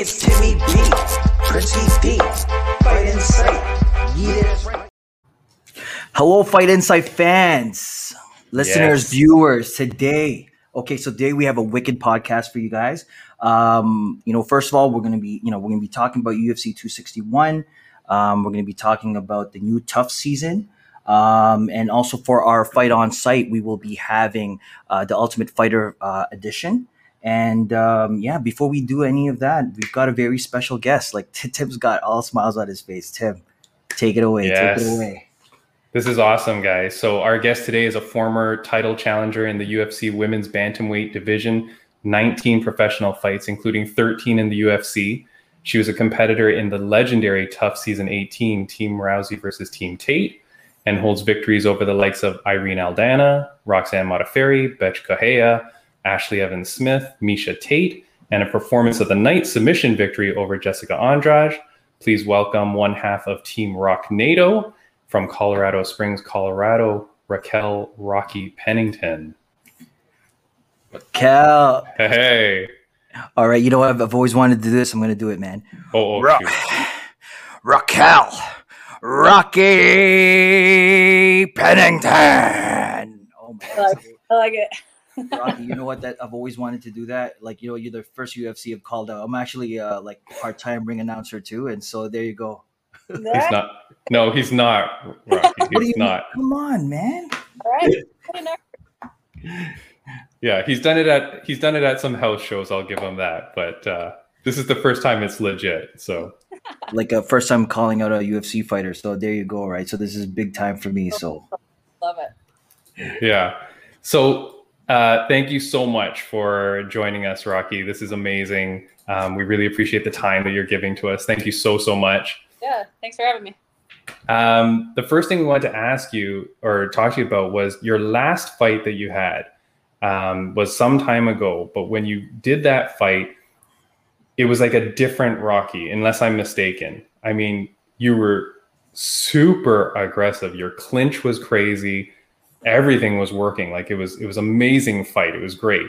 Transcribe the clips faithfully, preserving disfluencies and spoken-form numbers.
it's Timmy B, Princey D, Fight Insight. Yeah. Hello, Fight Insight fans, listeners, Yes. viewers. Today, okay, so today we have a wicked podcast for you guys. Um, you know, first of all, we're gonna be, you know, we're gonna be talking about U F C two sixty-one. Um, we're gonna be talking about the new Tough season. Um, and also for our Fight on Site, we will be having uh, the Ultimate Fighter uh, edition. And um, yeah, before we do any of that, we've got a very special guest. Like Tim's got all smiles on his face. Tim, take it away. Yes. Take it away. This is awesome, guys. So our guest today is a former title challenger in the U F C women's bantamweight division, nineteen professional fights, including thirteen in the U F C. She was a competitor in the legendary Tough Season eighteen, Team Rousey versus Team Tate, and holds victories over the likes of Irene Aldana, Roxanne Modafferi, Bethe Correia, Ashley Evans-Smith, Miesha Tate, and a performance of the night submission victory over Jessica Andrade. Please welcome one half of Team Rocknado from Colorado Springs, Colorado, Raquel Rocky Pennington. Raquel. Hey. All right, you know what? I've, I've always wanted to do this. I'm going to do it, man. Oh, oh Ra- Raquel Rocky Pennington. Oh, man. I like, I like it. Rocky, you know what? That I've always wanted to do that. Like, you know, you're the first U F C I've called out. I'm actually uh, like part-time ring announcer too, and so there you go. He's not. No, he's not. Rocky. He's What do you not. Come on, man. All right. Yeah, he's done it at he's done it at some house shows. I'll give him that. But uh, this is the first time it's legit. So, Like a first time calling out a U F C fighter. So there you go. Right. So this is big time for me. So Love it. yeah. So uh, thank you so much for joining us, Rocky. This is amazing. Um, we really appreciate the time that you're giving to us. Thank you so so much. Yeah. Thanks for having me. Um, the first thing we wanted to ask you or talk to you about was your last fight that you had um, was some time ago. But when you did that fight, it was like a different Rocky, unless I'm mistaken. I mean, you were super aggressive. Your clinch was crazy. Everything was working. Like it was, it was amazing fight. It was great.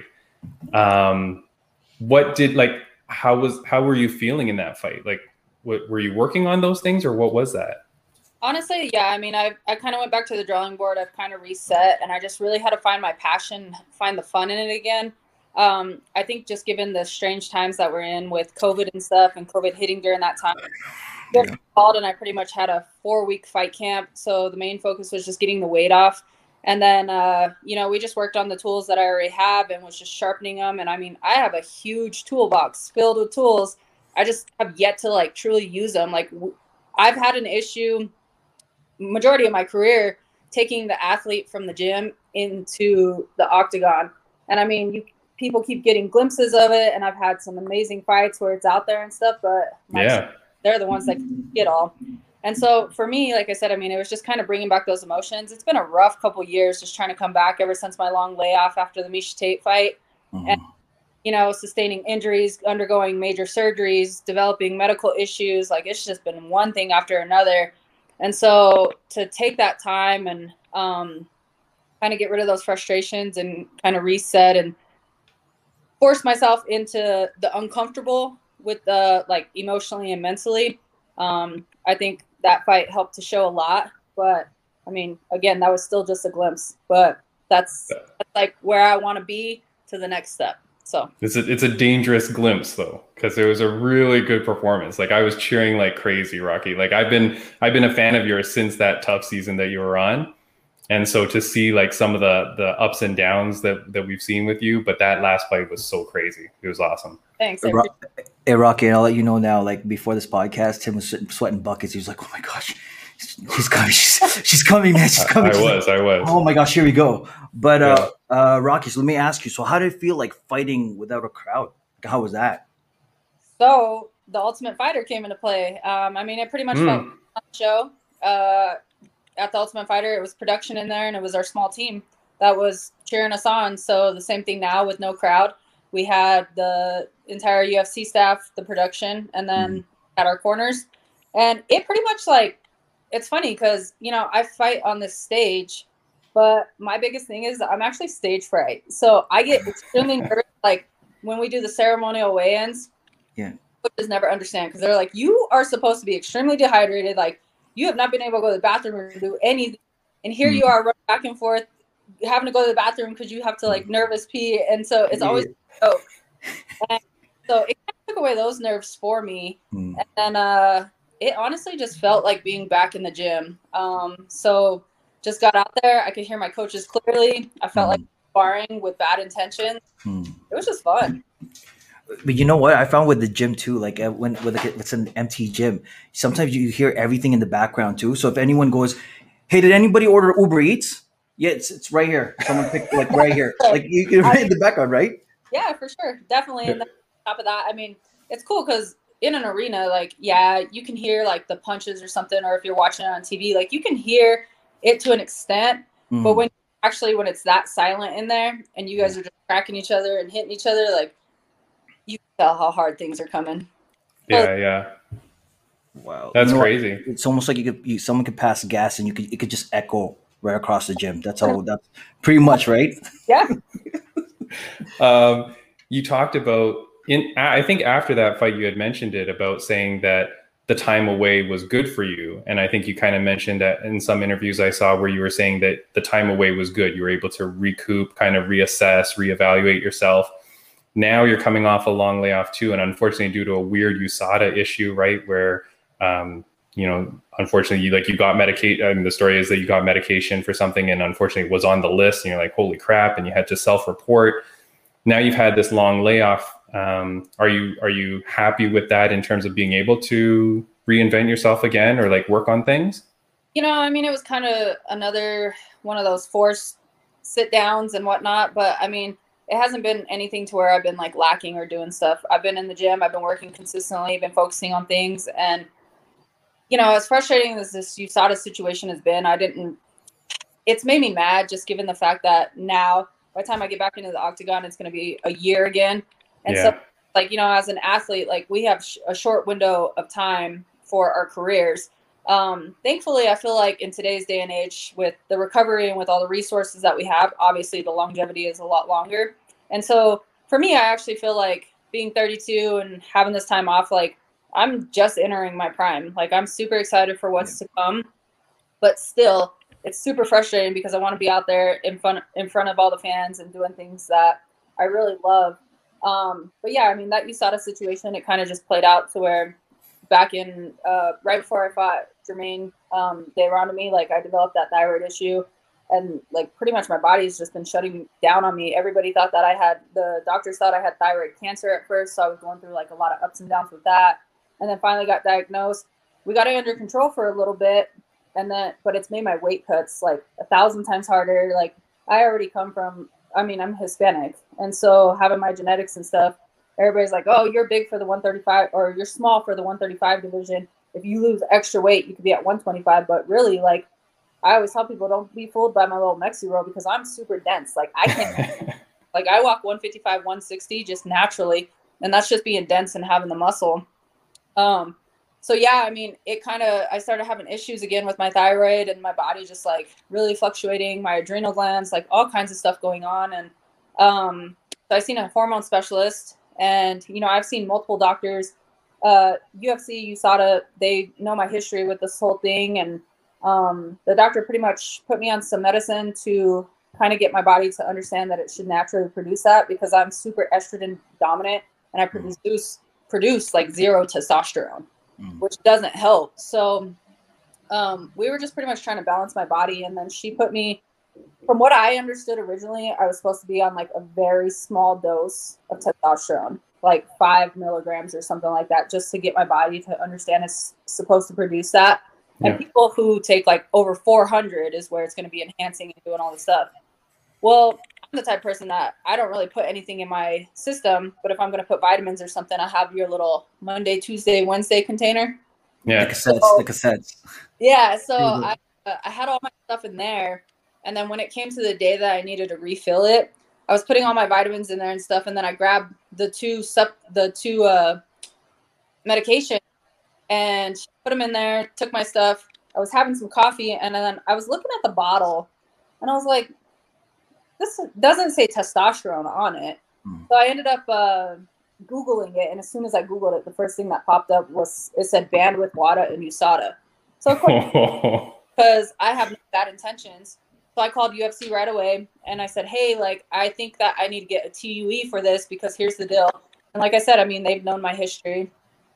Um, what did like, how was, how were you feeling in that fight? Like, what, were you working on those things or what was that? Honestly, yeah. I mean, I I kind of went back to the drawing board. I've kind of reset, and I just really had to find my passion, find the fun in it again. Um, I think just given the strange times that we're in with COVID and stuff, and COVID hitting during that time, I called and I pretty much had a four-week fight camp. So the main focus was just getting the weight off. And then, uh, you know, we just worked on the tools that I already have and was just sharpening them. And I mean, I have a huge toolbox filled with tools. I just have yet to like truly use them. Like I've had an issue majority of my career taking the athlete from the gym into the octagon. And I mean, you people keep getting glimpses of it. And I've had some amazing fights where it's out there and stuff, but yeah, they're the ones that get all. And so for me, like I said, I mean, it was just kind of bringing back those emotions. It's been a rough couple years just trying to come back ever since my long layoff after the Miesha Tate fight. Mm-hmm. And, you know, sustaining injuries, undergoing major surgeries, developing medical issues. Like it's just been one thing after another. And so to take that time and um, kind of get rid of those frustrations and kind of reset and force myself into the uncomfortable with the like emotionally and mentally. Um, I think that fight helped to show a lot, but I mean, again, that was still just a glimpse, but that's, that's like where I want to be to the next step. So it's a, it's a dangerous glimpse though, because it was a really good performance. Like I was cheering like crazy, Rocky. Like I've been, I've been a fan of yours since that Tough season that you were on. And so to see like some of the, the ups and downs that, that we've seen with you, but that last fight was so crazy. It was awesome. Thanks. Hey, Ro- hey Rocky, I'll let you know now, like before this podcast, Tim was sweating buckets. He was like, oh my gosh, she's coming. She's, she's coming, man. She's coming. I, I was, I was. Oh my gosh, here we go. But uh, yeah. uh, Rocky, so let me ask you, so how did it feel like fighting without a crowd? How was that? So the Ultimate Fighter came into play. Um, I mean, it pretty much mm. felt like a show. Uh, at the Ultimate Fighter, it was production in there, and it was our small team that was cheering us on. So the same thing now with no crowd. We had the entire U F C staff, the production, and then mm. at our corners. And it pretty much like, it's funny because, you know, I fight on this stage, but my biggest thing is I'm actually stage fright. So I get extremely nervous, like when we do the ceremonial weigh-ins. Yeah. coaches never understand because they're like, you are supposed to be extremely dehydrated. Like, you have not been able to go to the bathroom or do anything. And here mm-hmm. you are running back and forth, having to go to the bathroom because you have to like nervous pee. And so it's always oh. And so it kind of took away those nerves for me. Mm. And then uh, it honestly just felt like being back in the gym. Um, so just got out there. I could hear my coaches clearly. I felt mm. like sparring with bad intentions. Mm. It was just fun. But you know what? I found with the gym too, like when, when it's an empty gym, sometimes you hear everything in the background too. So if anyone goes, hey, did anybody order Uber Eats? Yeah, it's it's right here. Someone picked like right here. Like you can read the background, right? Yeah, for sure. Definitely. And then on top of that, I mean, it's cool because in an arena, like, yeah, you can hear like the punches or something, or if you're watching it on T V, like you can hear it to an extent. Mm. But when actually when it's that silent in there and you guys are just cracking each other and hitting each other, like you can tell how hard things are coming. Yeah, so, yeah. Wow. That's you know crazy. What? It's almost like you could you, someone could pass gas and you could it could just echo right across the gym. That's all. That's pretty much right. Yeah. um, you talked about in. I think after that fight, you had mentioned it about saying that the time away was good for you, and I think you kind of mentioned that in some interviews I saw where you were saying that the time away was good. You were able to recoup, kind of reassess, reevaluate yourself. Now you're coming off a long layoff too, and unfortunately, due to a weird U S A D A issue, right, where um, you know, unfortunately, you like you got medication. I mean, the story is that you got medication for something, and unfortunately, it was on the list. And you're like, "Holy crap!" And you had to self-report. Now you've had this long layoff. Um, are you are you happy with that in terms of being able to reinvent yourself again, or like work on things? You know, I mean, it was kind of another one of those forced sit downs and whatnot. But I mean, it hasn't been anything to where I've been like lacking or doing stuff. I've been in the gym. I've been working consistently. Been focusing on things and. You know, as frustrating as this U S A D A situation has been, I didn't, it's made me mad just given the fact that now, by the time I get back into the octagon, it's going to be a year again. And yeah. so, like, you know, as an athlete, like, we have sh- a short window of time for our careers. Um, thankfully, I feel like in today's day and age, with the recovery and with all the resources that we have, obviously the longevity is a lot longer. And so, for me, I actually feel like being thirty-two and having this time off, like, I'm just entering my prime. Like, I'm super excited for what's to come, but still it's super frustrating because I want to be out there in front, in front of all the fans and doing things that I really love. Um, but yeah, I mean, that U S A D A situation, it kind of just played out to where back in, uh, right before I fought Jermaine, um, they were onto me, like I developed that thyroid issue and like pretty much my body's just been shutting down on me. Everybody thought that I had, the doctors thought I had thyroid cancer at first. So I was going through like a lot of ups and downs with that. And then finally got diagnosed. We got it under control for a little bit. And then, but it's made my weight cuts like a thousand times harder. Like I already come from, I mean, I'm Hispanic. And so having my genetics and stuff, everybody's like, oh, you're big for the one thirty-five or you're small for the one thirty-five division. If you lose extra weight, you could be at one twenty-five. But really, like, I always tell people, don't be fooled by my little Mexi roll because I'm super dense. Like I can't, like I walk one fifty-five, one sixty just naturally. And that's just being dense and having the muscle. Um, so yeah, I mean, it kind of, I started having issues again with my thyroid and my body just like really fluctuating, my adrenal glands, like all kinds of stuff going on. And, um, so I've seen a hormone specialist and, you know, I've seen multiple doctors, uh, U F C, U S A D A, they know my history with this whole thing. And, um, the doctor pretty much put me on some medicine to kind of get my body to understand that it should naturally produce that because I'm super estrogen dominant and I produce produce like zero testosterone, mm. which doesn't help. So um, we were just pretty much trying to balance my body. And then she put me, from what I understood originally, I was supposed to be on like a very small dose of testosterone, like five milligrams or something like that, just to get my body to understand it's supposed to produce that. Yeah. And people who take like over four hundred is where it's going to be enhancing and doing all this stuff. Well, I'm the type of person that I don't really put anything in my system, but if I'm going to put vitamins or something, I have your little Monday, Tuesday, Wednesday container. Yeah, the cassettes, so, the cassettes. Yeah, so mm-hmm. I uh, I had all my stuff in there, and then when it came to the day that I needed to refill it, I was putting all my vitamins in there and stuff, and then I grabbed the two sup the two uh, medication and put them in there. Took my stuff. I was having some coffee, and then I was looking at the bottle, and I was like, this doesn't say testosterone on it. Mm. So I ended up uh, Googling it, and as soon as I Googled it, the first thing that popped up was it said banned with WADA and U S A D A. So of course, because I have no bad intentions, so I called U F C right away and I said, hey, like, I think that I need to get a T U E for this because here's the deal. And like I said, I mean, they've known my history,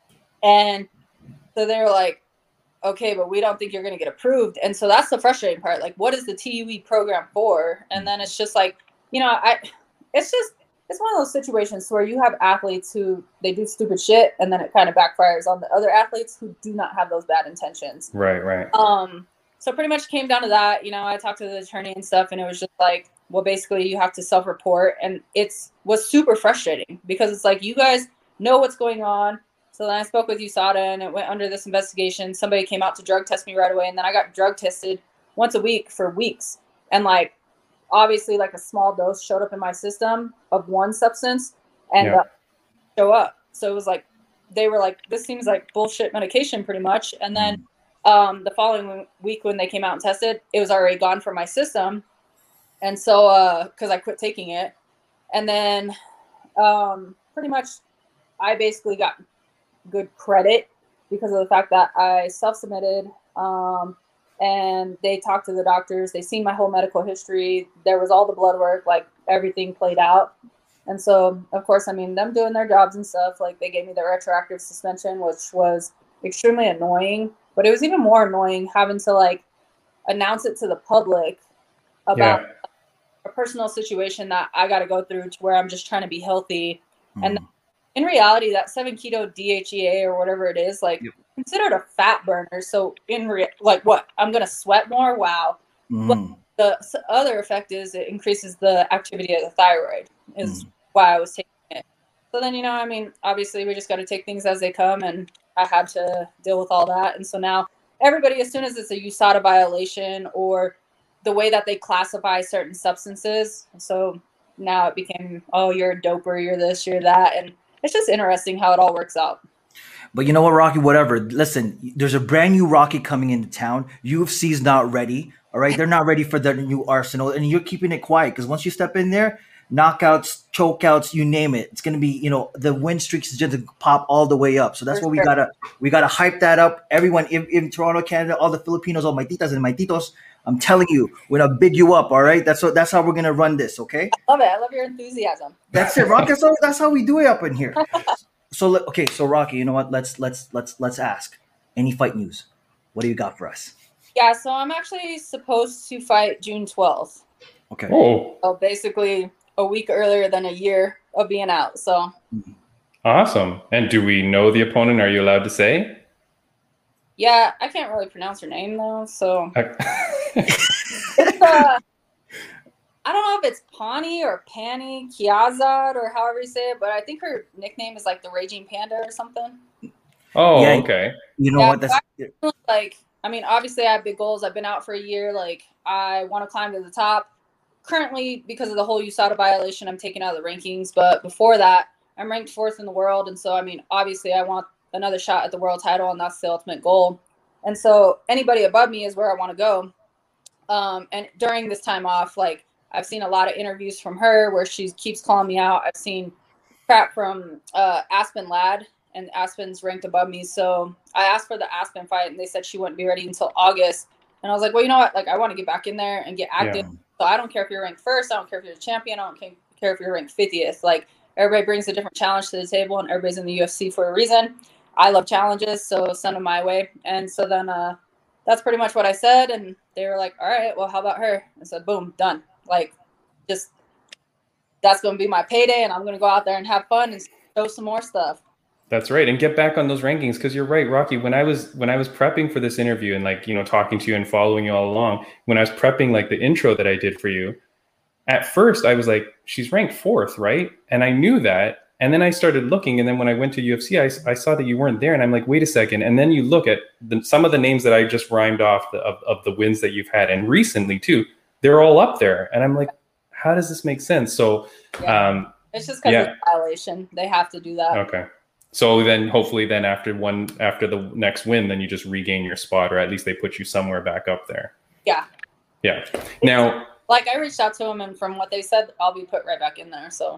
and so they were like, okay, but we don't think you're going to get approved. And so that's the frustrating part. Like, what is the T U E program for? And then it's just like, you know, I, it's just, it's one of those situations where you have athletes who they do stupid shit and then it kind of backfires on the other athletes who do not have those bad intentions. Right, right. Um, so pretty much came down to that. You know, I talked to the attorney and stuff, and it was just like, well, basically you have to self-report. And it's was super frustrating because it's like, you guys know what's going on. So then I spoke with U S A D A, and it went under this investigation. Somebody came out to drug test me right away, and then I got drug tested once a week for weeks. And like, obviously, like a small dose showed up in my system of one substance, and Yeah. uh, show up. So it was like, they were like, this seems like bullshit medication, pretty much. And then um, the following week when they came out and tested, it was already gone from my system. And so, uh, because I quit taking it, and then um, pretty much, I basically got good credit because of the fact that I self-submitted, um, and they talked to the doctors. They seen my whole medical history. There was all the blood work, like everything played out. And so, of course, I mean, them doing their jobs and stuff, like they gave me the retroactive suspension, which was extremely annoying. But it was even more annoying having to like announce it to the public about Yeah. a personal situation that I got to go through to where I'm just trying to be healthy. Mm. And in reality, that seven keto D H E A or whatever it is, like Yep. considered a fat burner. So in real, like what, I'm going to sweat more. Wow. Mm. The s- other effect is it increases the activity of the thyroid is Mm. why I was taking it. So then, you know, I mean, obviously we just got to take things as they come, and I had to deal with all that. And so now everybody, as soon as it's a U S A D A violation or the way that they classify certain substances, so now it became, oh, you're a doper, you're this, you're that. And it's just interesting how it all works out. But you know what, Rocky? Whatever. Listen, there's a brand new Rocky coming into town. U F C's not ready. All right, they're not ready for the new arsenal, and you're keeping it quiet because once you step in there, knockouts, chokeouts, you name it, it's gonna be, you know, the win streaks is just to pop all the way up. So that's For what we sure. gotta we gotta hype that up. Everyone in, in Toronto, Canada, all the Filipinos, all my titas and my titos. I'm telling you, we're gonna big you up. All right, that's what that's how we're gonna run this. Okay. Love it. I love your enthusiasm. That's it, Rocky. That's how, that's how we do it up in here. So let- okay, so Rocky, you know what? Let's let's let's let's ask. Any fight news? What do you got for us? Yeah, so I'm actually supposed to fight June twelfth. Okay. Oh, So basically a week earlier than a year of being out. So awesome. And do we know the opponent? Are you allowed to say? yeah, I can't really pronounce her name though. So I- it's uh I don't know if it's Pani or Pani Kiazad or however you say it, but I think her nickname is like the Raging Panda or something. oh, Yeah. okay. You know Yeah, what? That's Like, I mean, obviously I have big goals. I've been out for a year. Like, I want to climb to the top. Currently, because of the whole U S A D A violation, I'm taken out of the rankings. But before that, I'm ranked fourth in the world. And so, I mean, obviously I want another shot at the world title, and that's the ultimate goal. And so anybody above me is where I want to go. Um, and during this time off, like, I've seen a lot of interviews from her where she keeps calling me out. I've seen crap from uh, Aspen Ladd, and Aspen's ranked above me. So I asked for the Aspen fight, and they said she wouldn't be ready until August. And I was like, well, you know what? Like, I want to get back in there and get active. Yeah. So I don't care if you're ranked first. I don't care if you're a champion. I don't ca- care if you're ranked fiftieth. Like, everybody brings a different challenge to the table, and everybody's in the U F C for a reason. I love challenges, so send them my way. And so then uh, that's pretty much what I said. And they were like, all right, well, how about her? I said, boom, done. Like, just that's going to be my payday, and I'm going to go out there and have fun and show some more stuff. That's right. And get back on those rankings, because you're right, Rocky. When I was when I was prepping for this interview and, like, you know, talking to you and following you all along, when I was prepping like the intro that I did for you, at first I was like, she's ranked fourth, right? And I knew that. And then I started looking, and then when I went to U F C, I, I saw that you weren't there, and I'm like, wait a second. And then you look at the, some of the names that I just rhymed off the, of, of the wins that you've had, and recently too, they're all up there. And I'm like, how does this make sense? So, Yeah. um, It's just because yeah. of the violation. They have to do that. okay. So then hopefully then after one, after the next win, then you just regain your spot, or at least they put you somewhere back up there. Yeah. Yeah. Now, Like, I reached out to them, and from what they said, I'll be put right back in there. So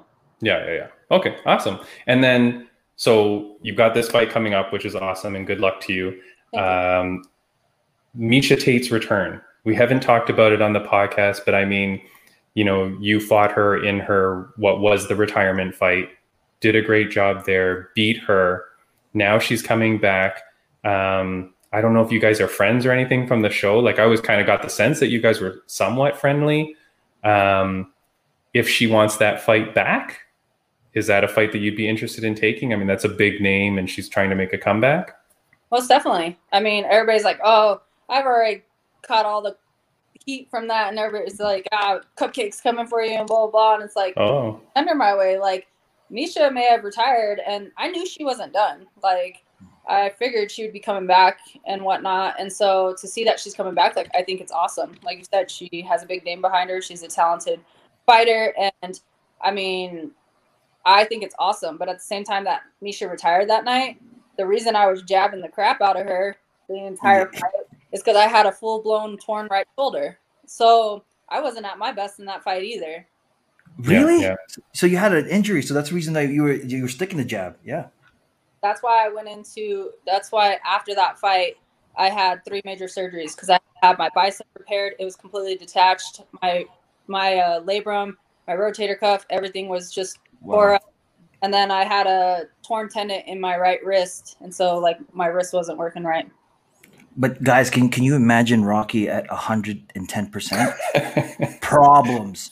Yeah, yeah, yeah. Okay, awesome. And then, so you've got this fight coming up, which is awesome, and good luck to you. Thank you. Um, Miesha Tate's return. We haven't talked about it on the podcast, but I mean, you know, you fought her in her, what was the retirement fight, did a great job there, beat her. Now she's coming back. Um, I don't know if you guys are friends or anything from the show. Like, I always kind of got the sense that you guys were somewhat friendly. Um, if she wants that fight back, is that a fight that you'd be interested in taking? I mean, that's a big name and she's trying to make a comeback. Most definitely. I mean, everybody's like, oh, I've already caught all the heat from that. And everybody's like, ah, cupcakes coming for you and blah, blah, blah. And it's like, oh, under my way, like, Miesha may have retired and I knew she wasn't done. Like, I figured she would be coming back and whatnot. And so to see that she's coming back, like, I think it's awesome. Like you said, she has a big name behind her. She's a talented fighter. And I mean, I think it's awesome. But at the same time that Miesha retired that night, the reason I was jabbing the crap out of her the entire fight is because I had a full-blown torn right shoulder. So I wasn't at my best in that fight either. Really? Yeah, yeah. So you had an injury, so that's the reason that you were you were sticking the jab. Yeah. That's why I went into, that's why after that fight, I had three major surgeries because I had my bicep repaired. It was completely detached. My my uh, labrum, my rotator cuff, everything was just Wow. tore up. And then I had a torn tendon in my right wrist. And so, like, my wrist wasn't working right. But guys, can can you imagine Rocky at one hundred ten percent? Problems.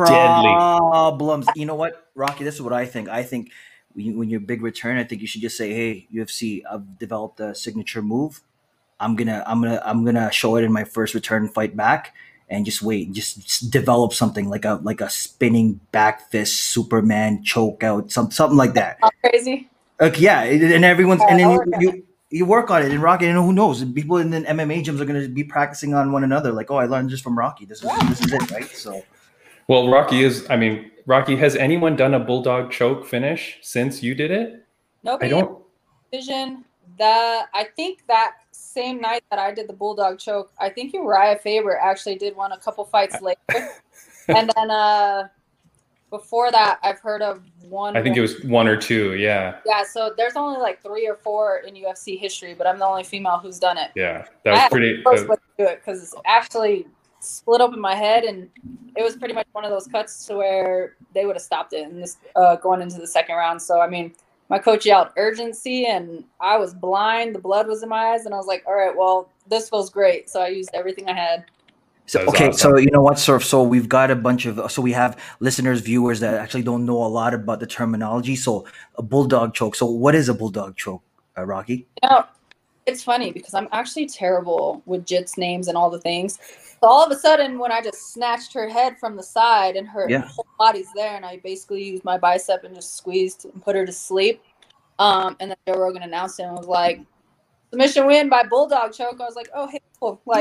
Problems. You know what, Rocky, this is what I think. I think when, you, when you're big return, I think you should just say, hey, U F C, I've developed a signature move. I'm gonna I'm gonna I'm gonna show it in my first return fight back, and just wait, just, just develop something like a like a spinning back fist Superman choke out, some, something like that. Not crazy. Okay, yeah, and everyone's Yeah, and then I'll you, work on you you work on it and Rocky, and who knows? People in the M M A gyms are going to be practicing on one another. Like, oh, I learned just from Rocky. This is this is it, right? So, well, Rocky is. I mean, Rocky, has anyone done a bulldog choke finish since you did it? Nobody. I don't. Vision that I think that same night that I did the bulldog choke, I think Uriah Faber actually did one a couple fights later, and then uh, before that, I've heard of one. I think it was one or two. Yeah. Yeah. So there's only like three or four in U F C history, but I'm the only female who's done it. Yeah, that was I pretty. First Uh, way to do it because it's actually split open my head, and it was pretty much one of those cuts to where they would have stopped it in this uh, going into the second round. So I mean, my coach yelled urgency, and I was blind. The blood was in my eyes, and I was like, "All right, well, this feels great." So I used everything I had. so That's okay, awesome. so you know what, Surf? So we've got a bunch of so we have listeners, viewers that actually don't know a lot about the terminology. So a bulldog choke. So what is a bulldog choke, uh, Rocky? You know, it's funny because I'm actually terrible with Jits names and all the things. So all of a sudden, when I just snatched her head from the side and her Yeah. whole body's there, and I basically used my bicep and just squeezed and put her to sleep. Um, and then Joe Rogan announced it and was like, submission win by bulldog choke. I was like, oh, hey, cool. Like,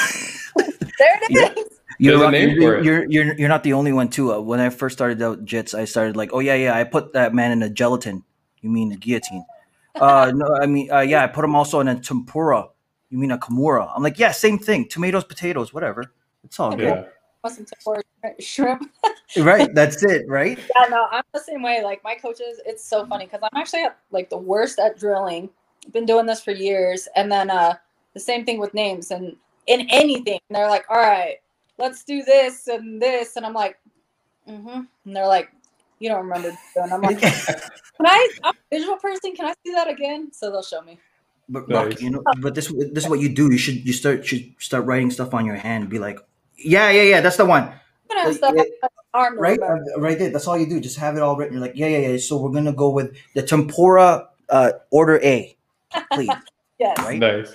there it Yeah. is. You're, There's a Rocky, name for you're, it. you're you're you're not the only one too. Uh, when I first started out jits, I started like, oh yeah, yeah, I put that man in a gelatin. You mean a guillotine? Uh, no, I mean, uh, yeah, I put him also in a tempura. You mean a kimura? I'm like, yeah, same thing. Tomatoes, potatoes, whatever. It's all good. Yeah. Awesome for shrimp. Right, that's it, right? Yeah, no, I'm the same way. Like my coaches, it's so funny because I'm actually at, like the worst at drilling. I've been doing this for years, and then uh, the same thing with names and in anything. And they're like, "All right, let's do this and this," and I'm like, "Mm-hmm." And they're like, "You don't remember?" And I'm like, "Can I? I'm a visual person. Can I see that again?" So they'll show me. But Nice. Rocky, you know, but this this is what you do. You should you start should start writing stuff on your hand. Be like, yeah, yeah, yeah, that's the one. I'm gonna have Uh, stuff yeah, on my arm to right, remember. Uh, right there. That's all you do. Just have it all written. You're like, yeah, yeah, yeah. So we're gonna go with the tempura uh, order A, please. Yes. Right? Nice.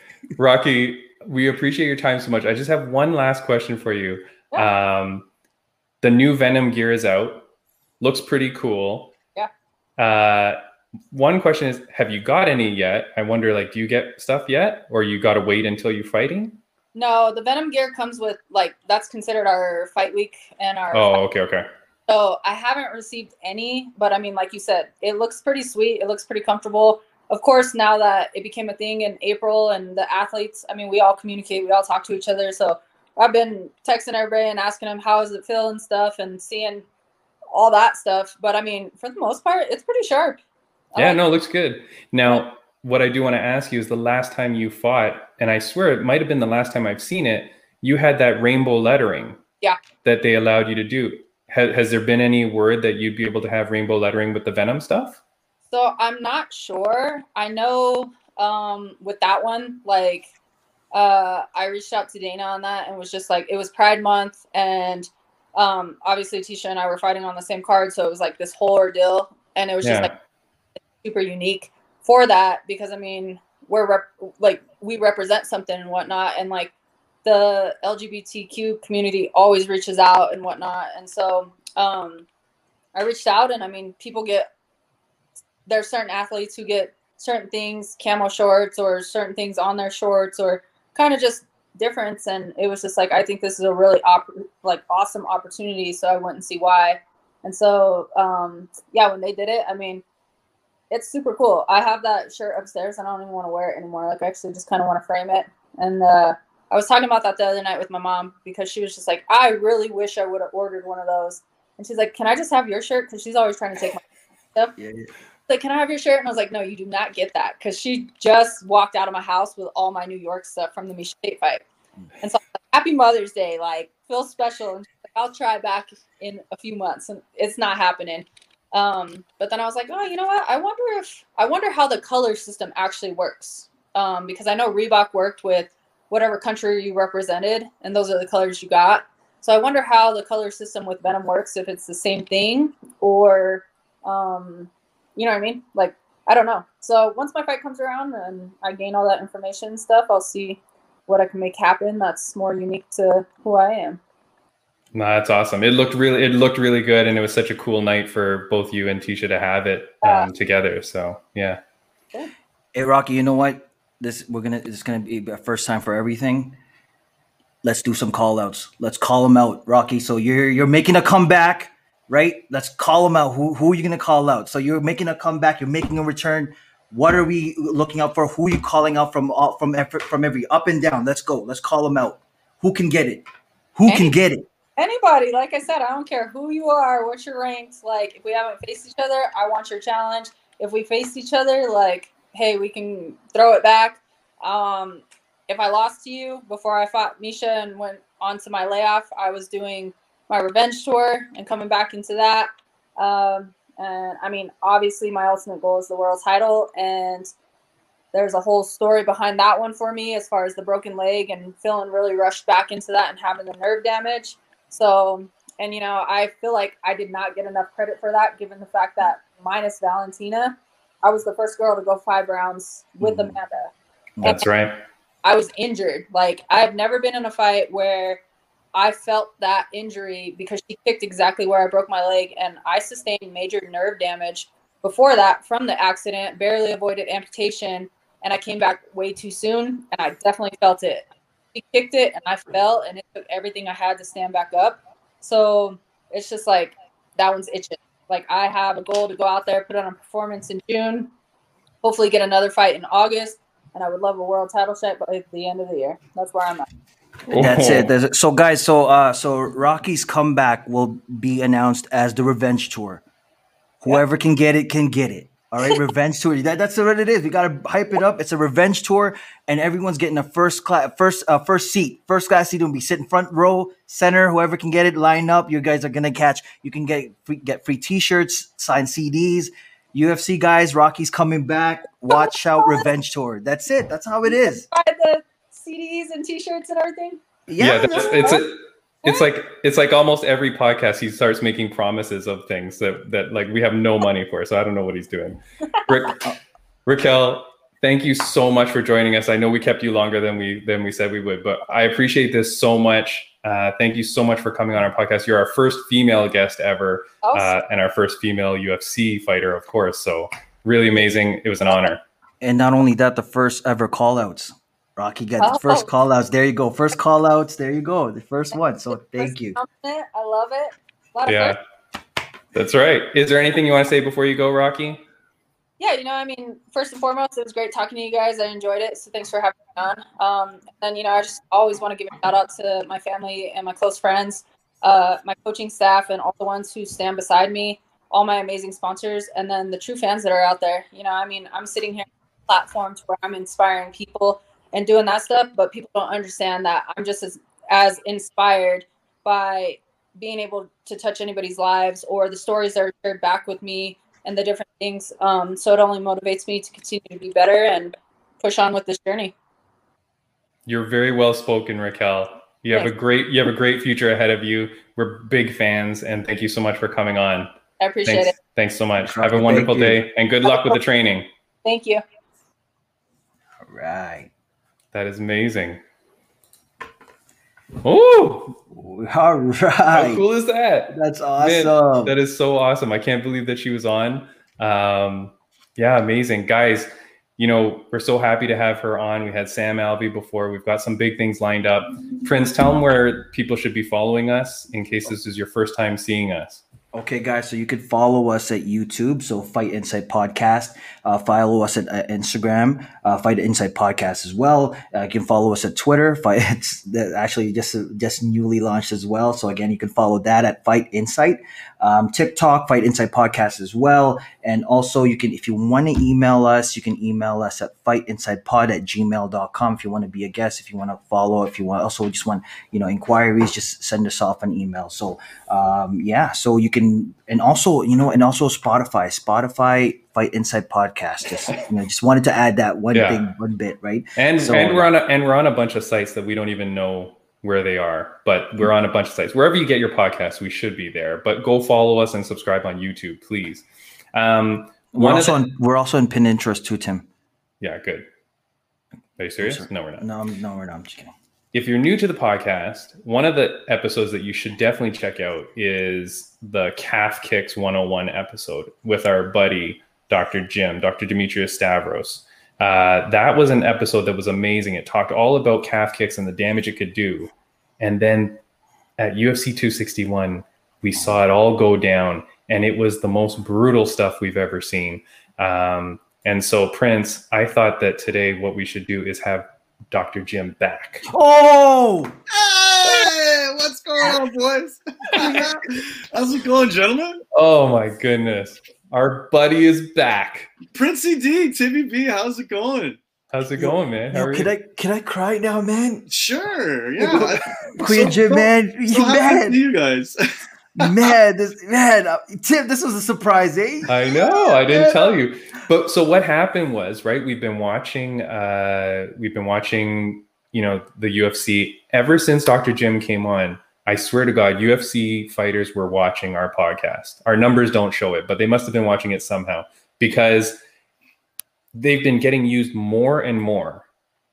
Rocky, we appreciate your time so much. I just have one last question for you. Um, the new Venom gear is out. Looks pretty cool. Yeah. Uh, one question is, have you got any yet? I wonder, like, do you get stuff yet? Or you got to wait until you're fighting? No, the Venom gear comes with like that's considered our fight week and our. Oh, okay, okay. So I haven't received any, but I mean, like you said, it looks pretty sweet. It looks pretty comfortable. Of course, now that it became a thing in April and the athletes, I mean, we all communicate, we all talk to each other. So I've been texting everybody and asking them how does it feel and stuff and seeing all that stuff. But I mean, for the most part, it's pretty sharp. I yeah, like no, it looks good. Now, what I do want to ask you is the last time you fought, and I swear it might have been the last time I've seen it, you had that rainbow lettering. Yeah. That they allowed you to do. Has, has there been any word that you'd be able to have rainbow lettering with the Venom stuff? So I'm not sure. I know um, with that one, like uh, I reached out to Dana on that and was just like, it was Pride Month. And um, obviously Tisha and I were fighting on the same card. So it was like this whole ordeal. And it was just yeah. like super unique for that because, I mean, we're rep- like we represent something and whatnot. And like the L G B T Q community always reaches out and whatnot. And so um, I reached out and I mean, people get, there's certain athletes who get certain things, camo shorts or certain things on their shorts or kind of just difference. And it was just like, I think this is a really op- like awesome opportunity. So I went and see why. And so, um, yeah, when they did it, I mean, it's super cool. I have that shirt upstairs. I don't even want to wear it anymore. Like I actually just kind of want to frame it. And uh, I was talking about that the other night with my mom because she was just like, I really wish I would have ordered one of those. And she's like, can I just have your shirt? Because she's always trying to take my stuff. Yeah, yeah. Like, can I have your shirt? And I was like, no, you do not get that. Because she just walked out of my house with all my New York stuff from the Miesha Tate fight. And so, like, happy Mother's Day. Like, feel special. And like, I'll try back in a few months. And it's not happening. Um, but then I was like, oh, you know what? I wonder if, I wonder how the color system actually works. Um, because I know Reebok worked with whatever country you represented. And those are the colors you got. So I wonder how the color system with Venom works, if it's the same thing or, um, you know what I mean? Like, I don't know. So once my fight comes around and I gain all that information and stuff, I'll see what I can make happen that's more unique to who I am. No, that's awesome. It looked really, it looked really good. And it was such a cool night for both you and Tisha to have it um, uh, together. So, yeah. Hey, Rocky, you know what? This, we're going to, it's going to be a first time for everything. Let's do some call outs. Let's call them out, Rocky. So you're, you're making a comeback. Right? Let's call them out. Who who are you going to call out? So you're making a comeback. You're making a return. What are we looking out for? Who are you calling out from all, from effort, from every up and down? Let's go. Let's call them out. Who can get it? Who Any, can get it? Anybody. Like I said, I don't care who you are, what your ranks. Like, if we haven't faced each other, I want your challenge. If we faced each other, like, hey, we can throw it back. Um, if I lost to you before I fought Miesha and went on to my layoff, I was doing my revenge tour and coming back into that. Um, and I mean, obviously my ultimate goal is the world title. And there's a whole story behind that one for me as far as the broken leg and feeling really rushed back into that and having the nerve damage. So, and you know, I feel like I did not get enough credit for that, given the fact that minus Valentina, I was the first girl to go five rounds with mm-hmm. Amanda. That's and right. I was injured. Like, I've never been in a fight where I felt that injury because she kicked exactly where I broke my leg, and I sustained major nerve damage before that from the accident, barely avoided amputation, and I came back way too soon, and I definitely felt it. She kicked it, and I fell, and it took everything I had to stand back up. So it's just like, that one's itching. Like, I have a goal to go out there, put on a performance in June, hopefully get another fight in August, and I would love a world title shot by the end of the year. That's where I'm at. That's it. There's, so, guys, so uh, so Rocky's comeback will be announced as the Revenge Tour. Whoever yep. can get it can get it. All right, Revenge Tour. That, that's what it is. We got to hype it up. It's a Revenge Tour, and everyone's getting a first class, first uh, first seat, first class seat. Will be sitting front row, center. Whoever can get it, line up. You guys are gonna catch. You can get free, get free T-shirts, signed C Ds. U F C guys, Rocky's coming back. Watch out, Revenge Tour. That's it. That's how it is. C Ds and T-shirts and everything. Yeah, yeah that's, it's a, it's like it's like almost every podcast he starts making promises of things that that like we have no money for. So I don't know what he's doing. Rick, Raquel, thank you so much for joining us. I know we kept you longer than we than we said we would, but I appreciate this so much. Uh, thank you so much for coming on our podcast. You're our first female guest ever, awesome. uh, and our first female U F C fighter, of course. So really amazing. It was an honor. And not only that, the first ever call outs. Rocky got oh. the first call outs. There you go. First call outs. There you go. The first one. So thank you. I love it. A lot of yeah, fun. That's right. Is there anything you want to say before you go, Rocky? Yeah, you know, I mean, first and foremost, it was great talking to you guys. I enjoyed it. So thanks for having me on. Um, and, you know, I just always want to give a shout out to my family and my close friends. uh, my coaching staff, and all the ones who stand beside me, all my amazing sponsors, and then the true fans that are out there. You know, I mean, I'm sitting here on platforms where I'm inspiring people and doing that stuff, but people don't understand that I'm just as, as inspired by being able to touch anybody's lives or the stories that are shared back with me and the different things. Um, so it only motivates me to continue to be better and push on with this journey. You're very well spoken, Raquel. You have Thanks. a great you have a great future ahead of you. We're big fans, and thank you so much for coming on. I appreciate Thanks, it. Thanks so much. Have a wonderful day, and good luck with the training. Thank you. All right. That is amazing. Oh, all right. How cool is that? That's awesome. Man, that is so awesome. I can't believe that she was on. Um, yeah, amazing. Guys, you know, we're so happy to have her on. We had Sam Alvey before. We've got some big things lined up. Prince, tell them where people should be following us in case this is your first time seeing us. Okay, guys, so you can follow us at YouTube, so Fight Insight Podcast. Uh, follow us at uh, Instagram, uh, Fight Insight Podcast as well. Uh, you can follow us at Twitter. Fight, it's actually just just newly launched as well. So again, you can follow that at Fight Insight. Um, TikTok, Fight Insight Podcast as well. And also, you can, if you want to email us, you can email us at fightinsidepod at gmail dot com. If you want to be a guest, if you want to follow, if you want also just want, you know, inquiries, just send us off an email. So, um, yeah, so you can, and also, you know, and also Spotify, Spotify Fight Insight Podcast. Just, you know, just wanted to add that one yeah. thing, one bit, right? And so, and we're on a, and we're on a bunch of sites that we don't even know where they are, but we're on a bunch of sites. Wherever you get your podcasts, we should be there. But go follow us and subscribe on YouTube, please. Um, we're also the, on, we're also on Pinterest too, Tim. Yeah, good. Are you serious? No, we're not. No, no, we're not. I'm just kidding. If you're new to the podcast, one of the episodes that you should definitely check out is the Calf Kicks one oh one episode with our buddy, Doctor Jim, Doctor Demetrius Stavros. Uh, that was an episode that was amazing. It talked all about calf kicks and the damage it could do. And then at U F C two sixty-one, we saw it all go down, and it was the most brutal stuff we've ever seen. Um, and so, Prince, I thought that today what we should do is have Doctor Jim back. Oh! Hey, what's going on, boys? How's it going, gentlemen? Oh, my goodness. Our buddy is back. Princey D, Timmy B, how's it going? How's it going, man? How Yo, are can you? I can I cry now, man? Sure, yeah. Queen so, Jim, man, so you happy man, to you guys. man, this man, uh, Tim, this was a surprise, eh? I know, I didn't tell you. But so what happened was, right? We've been watching, uh, we've been watching, you know, the U F C ever since Doctor Jim came on. I swear to God, U F C fighters were watching our podcast. Our numbers don't show it, but they must have been watching it somehow because they've been getting used more and more.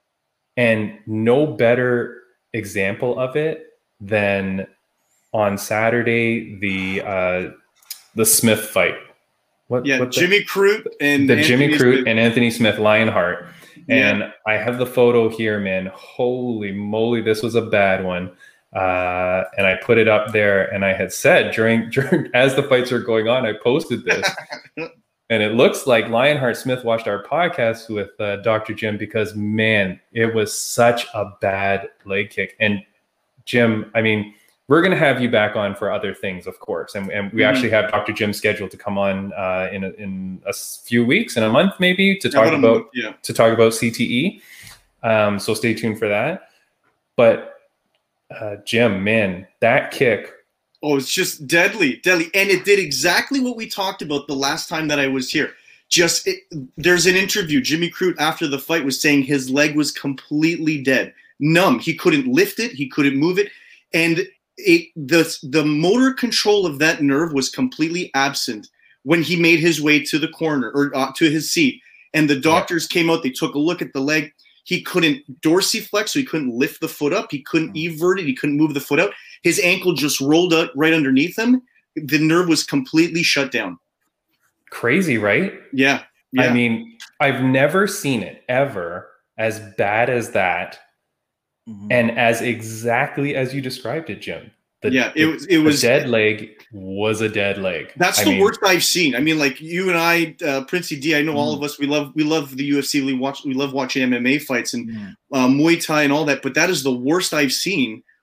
And no better example of it than on Saturday, the uh, the Smith fight. What, yeah, what the, Jimmy Crute and the Anthony Jimmy Crute Smith. and Anthony Smith Lionheart. And yeah. I have the photo here, man. Holy moly, this was a bad one. Uh, and I put it up there, and I had said during, during as the fights are going on, I posted this, and it looks like Lionheart Smith watched our podcast with uh, Doctor Jim because, man, it was such a bad leg kick. And Jim, I mean, we're going to have you back on for other things, of course, and, and we mm-hmm. actually have Doctor Jim scheduled to come on uh, in a, in a few weeks, in a month maybe, to talk yeah, about yeah. to talk about C T E. Um, so stay tuned for that. But Uh, Jim, man, that kick. Oh, it's just deadly, deadly. And it did exactly what we talked about the last time that I was here. Just, it, there's an interview. Jimmy Crute, after the fight, was saying his leg was completely dead, numb. He couldn't lift it. He couldn't move it. And it, the, the motor control of that nerve was completely absent when he made his way to the corner or uh, to his seat. And the doctors yeah. came out. They took a look at the leg. He couldn't dorsiflex, so he couldn't lift the foot up. He couldn't evert it. He couldn't move the foot out. His ankle just rolled out right underneath him. The nerve was completely shut down. Crazy, right? Yeah. yeah. I mean, I've never seen it ever as bad as that, mm-hmm. and as exactly as you described it, Jim. The, yeah, it was. It was a dead leg. Was a dead leg. That's I the mean, worst I've seen. I mean, like you and I, uh, Princey D. I know mm. all of us. We love we love the U F C. We watch. We love watching M M A fights and mm. uh, Muay Thai and all that. But that is the worst I've seen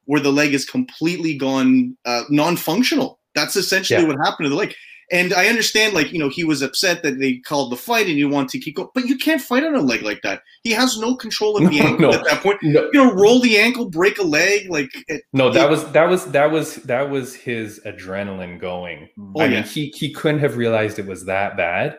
where the leg is completely gone uh, non-functional. That's essentially Yeah. what happened to the leg. And I understand, like, you know, he was upset that they called the fight and you want to keep going, but you can't fight on a leg like that. He has no control of the No, ankle no. at that point. No. You know, roll the ankle, break a leg, like it, No, that it- was that was that was that was his adrenaline going. Oh, I yeah. mean, he he couldn't have realized it was that bad.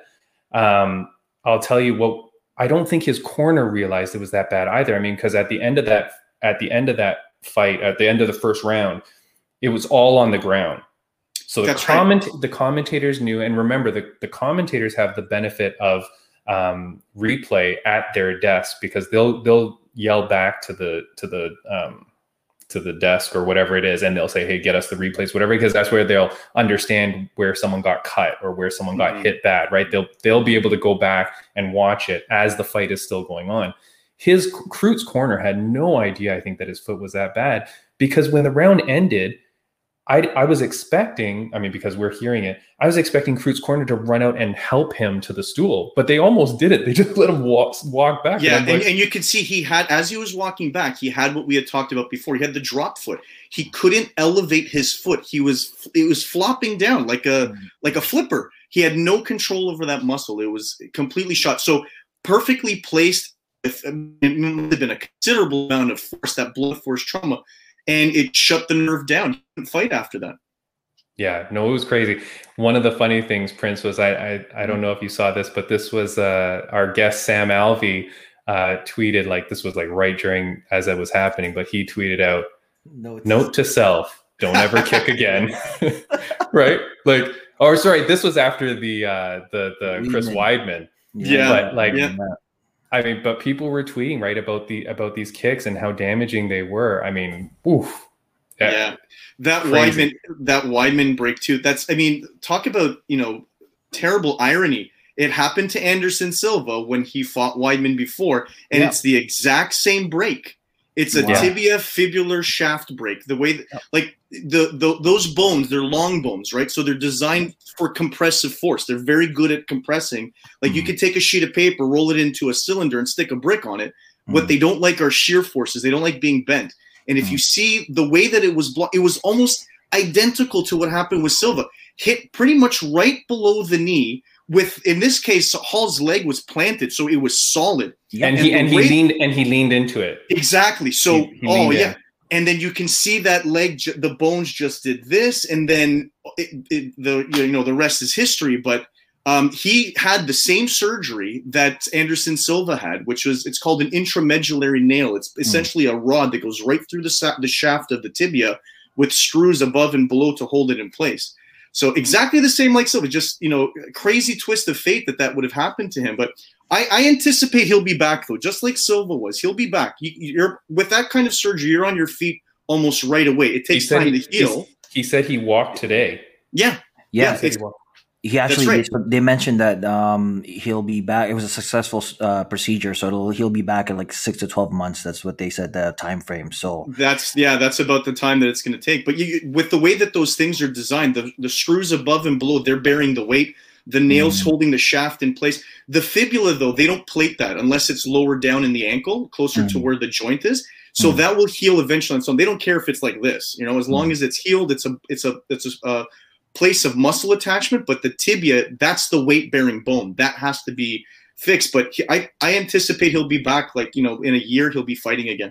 Um, I'll tell you what. I don't think his corner realized it was that bad either. I mean, because at the end of that at the end of that fight, at the end of the first round, it was all on the ground. So the That's right. comment the commentators knew, and remember, the the commentators have the benefit of um, replay at their desk because they'll they'll yell back to the to the um, to the desk or whatever it is, and they'll say, "Hey, get us the replays, whatever," because that's where they'll understand where someone got cut or where someone got Mhm. hit bad, right? They'll they'll be able to go back and watch it as the fight is still going on. His Crut's corner had no idea, I think, that his foot was that bad because when the round ended, I, I was expecting, I mean, because we're hearing it, I was expecting Crut's corner to run out and help him to the stool, but they almost did it. They just let him walk, walk back. Yeah, and, and, like, and you could see he had, as he was walking back, he had what we had talked about before. He had the drop foot. He couldn't elevate his foot. He was, it was flopping down like a, Mm. like a flipper. He had no control over that muscle. It was completely shot. So perfectly placed. If, it must have been a considerable amount of force, that blood force trauma, and it shut the nerve down. He couldn't fight after that. Yeah, no, it was crazy. One of the funny things, Prince, was I I, I don't know if you saw this, but this was uh, our guest Sam Alvey uh, tweeted, like, this was like right during as that was happening, but he tweeted out, No, it's "Note to self: don't ever kick again." Right? Like, or sorry, this was after the uh, the the Chris Weidman. Weidman. Yeah, But like, yeah. I mean, but people were tweeting right about the about these kicks and how damaging they were. I mean, oof. Yeah, that Crazy. Weidman, that Weidman break too. That's, I mean, talk about, you know, terrible irony. It happened to Anderson Silva when he fought Weidman before, and Yeah. it's the exact same break. It's a Wow. tibia fibular shaft break. The way, that, like the, the those bones, they're long bones, right? So they're designed for compressive force. They're very good at compressing. Like you Mhm. could take a sheet of paper, roll it into a cylinder, and stick a brick on it. What Mhm. they don't like are shear forces. They don't like being bent. And if you see the way that it was blocked, it was almost identical to what happened with Silva. Hit pretty much right below the knee. With, in this case, Hall's leg was planted, so it was solid. Yeah. and and he the and he way- leaned and he leaned into it. Exactly. So, He- he oh leaned yeah. in. And then you can see that leg, ju- the bones just did this, and then it, it, the you know the rest is history. But um, he had the same surgery that Anderson Silva had, which was, it's called an intramedullary nail. It's essentially a rod that goes right through the sa- the shaft of the tibia with screws above and below to hold it in place. So exactly the same like Silva, just, you know, crazy twist of fate that that would have happened to him. But I, I anticipate he'll be back, though, just like Silva was. He'll be back. You, you're with that kind of surgery, you're on your feet almost right away. It He takes said time he, to heal. he said he walked today. Yeah, Yeah. He said it's- he walked. He actually, right. they, they mentioned that um, he'll be back. It was a successful uh, procedure, so it'll, he'll be back in like six to twelve months. That's what they said, the time frame. So that's yeah, that's about the time that it's going to take. But you, with the way that those things are designed, the, the screws above and below, they're bearing the weight. The nails Mm. holding the shaft in place. The fibula, though, they don't plate that unless it's lower down in the ankle, closer to Mm. where the joint is. So Mm. that will heal eventually on its own. They don't care if it's like this, you know, as long Mm. as it's healed. It's a it's a it's a uh, place of muscle attachment. But the tibia, that's the weight bearing bone that has to be fixed. But he, I I anticipate he'll be back, like, you know, in a year he'll be fighting again.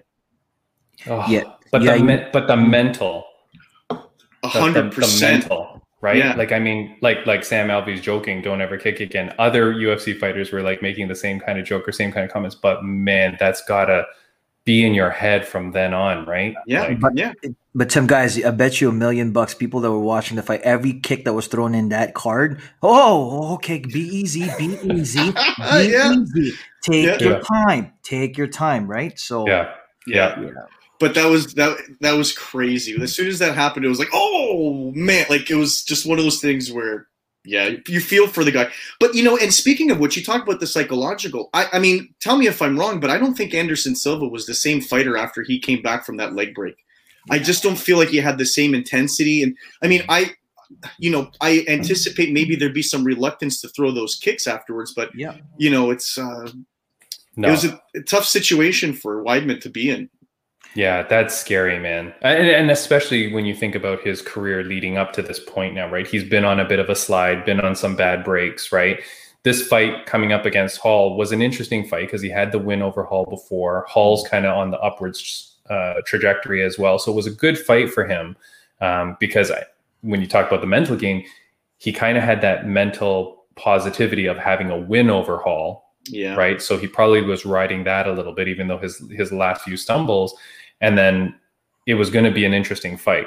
Oh, Yeah. but Yeah, the you- men, but the mental, A the- hundred the, the percent. mental, right? Yeah. Like, I mean, like like Sam Alvey's joking, "Don't ever kick again." Other U F C fighters were like making the same kind of joke or same kind of comments, but man, that's gotta be in your head from then on, right? Yeah, Like, But- yeah. But Tim, guys, I bet you a million bucks. People that were watching the fight, every kick that was thrown in that card. Oh, okay, be easy, be easy, be Yeah. easy. Take Yeah. your Yeah. time, take your time, right? So yeah, yeah. yeah. But that was that that was crazy. As soon as that happened, it was like, oh man, like it was just one of those things where, yeah, you feel for the guy. But, you know, and speaking of which, you talk about the psychological. I, I mean, tell me if I'm wrong, but I don't think Anderson Silva was the same fighter after he came back from that leg break. I just don't feel like he had the same intensity. And I mean, I, you know, I anticipate maybe there'd be some reluctance to throw those kicks afterwards. But Yeah. you know, it's uh, No, it was a, a tough situation for Weidman to be in. Yeah, that's scary, man. And, and especially when you think about his career leading up to this point now, right? He's been on a bit of a slide, been on some bad breaks, right? This fight coming up against Hall was an interesting fight because he had the win over Hall before. Hall's kind of on the upwards uh, trajectory as well. So it was a good fight for him um, because I, when you talk about the mental game, he kind of had that mental positivity of having a win over Hall. Yeah. Right. So he probably was riding that a little bit, even though his his last few stumbles. And then it was going to be an interesting fight.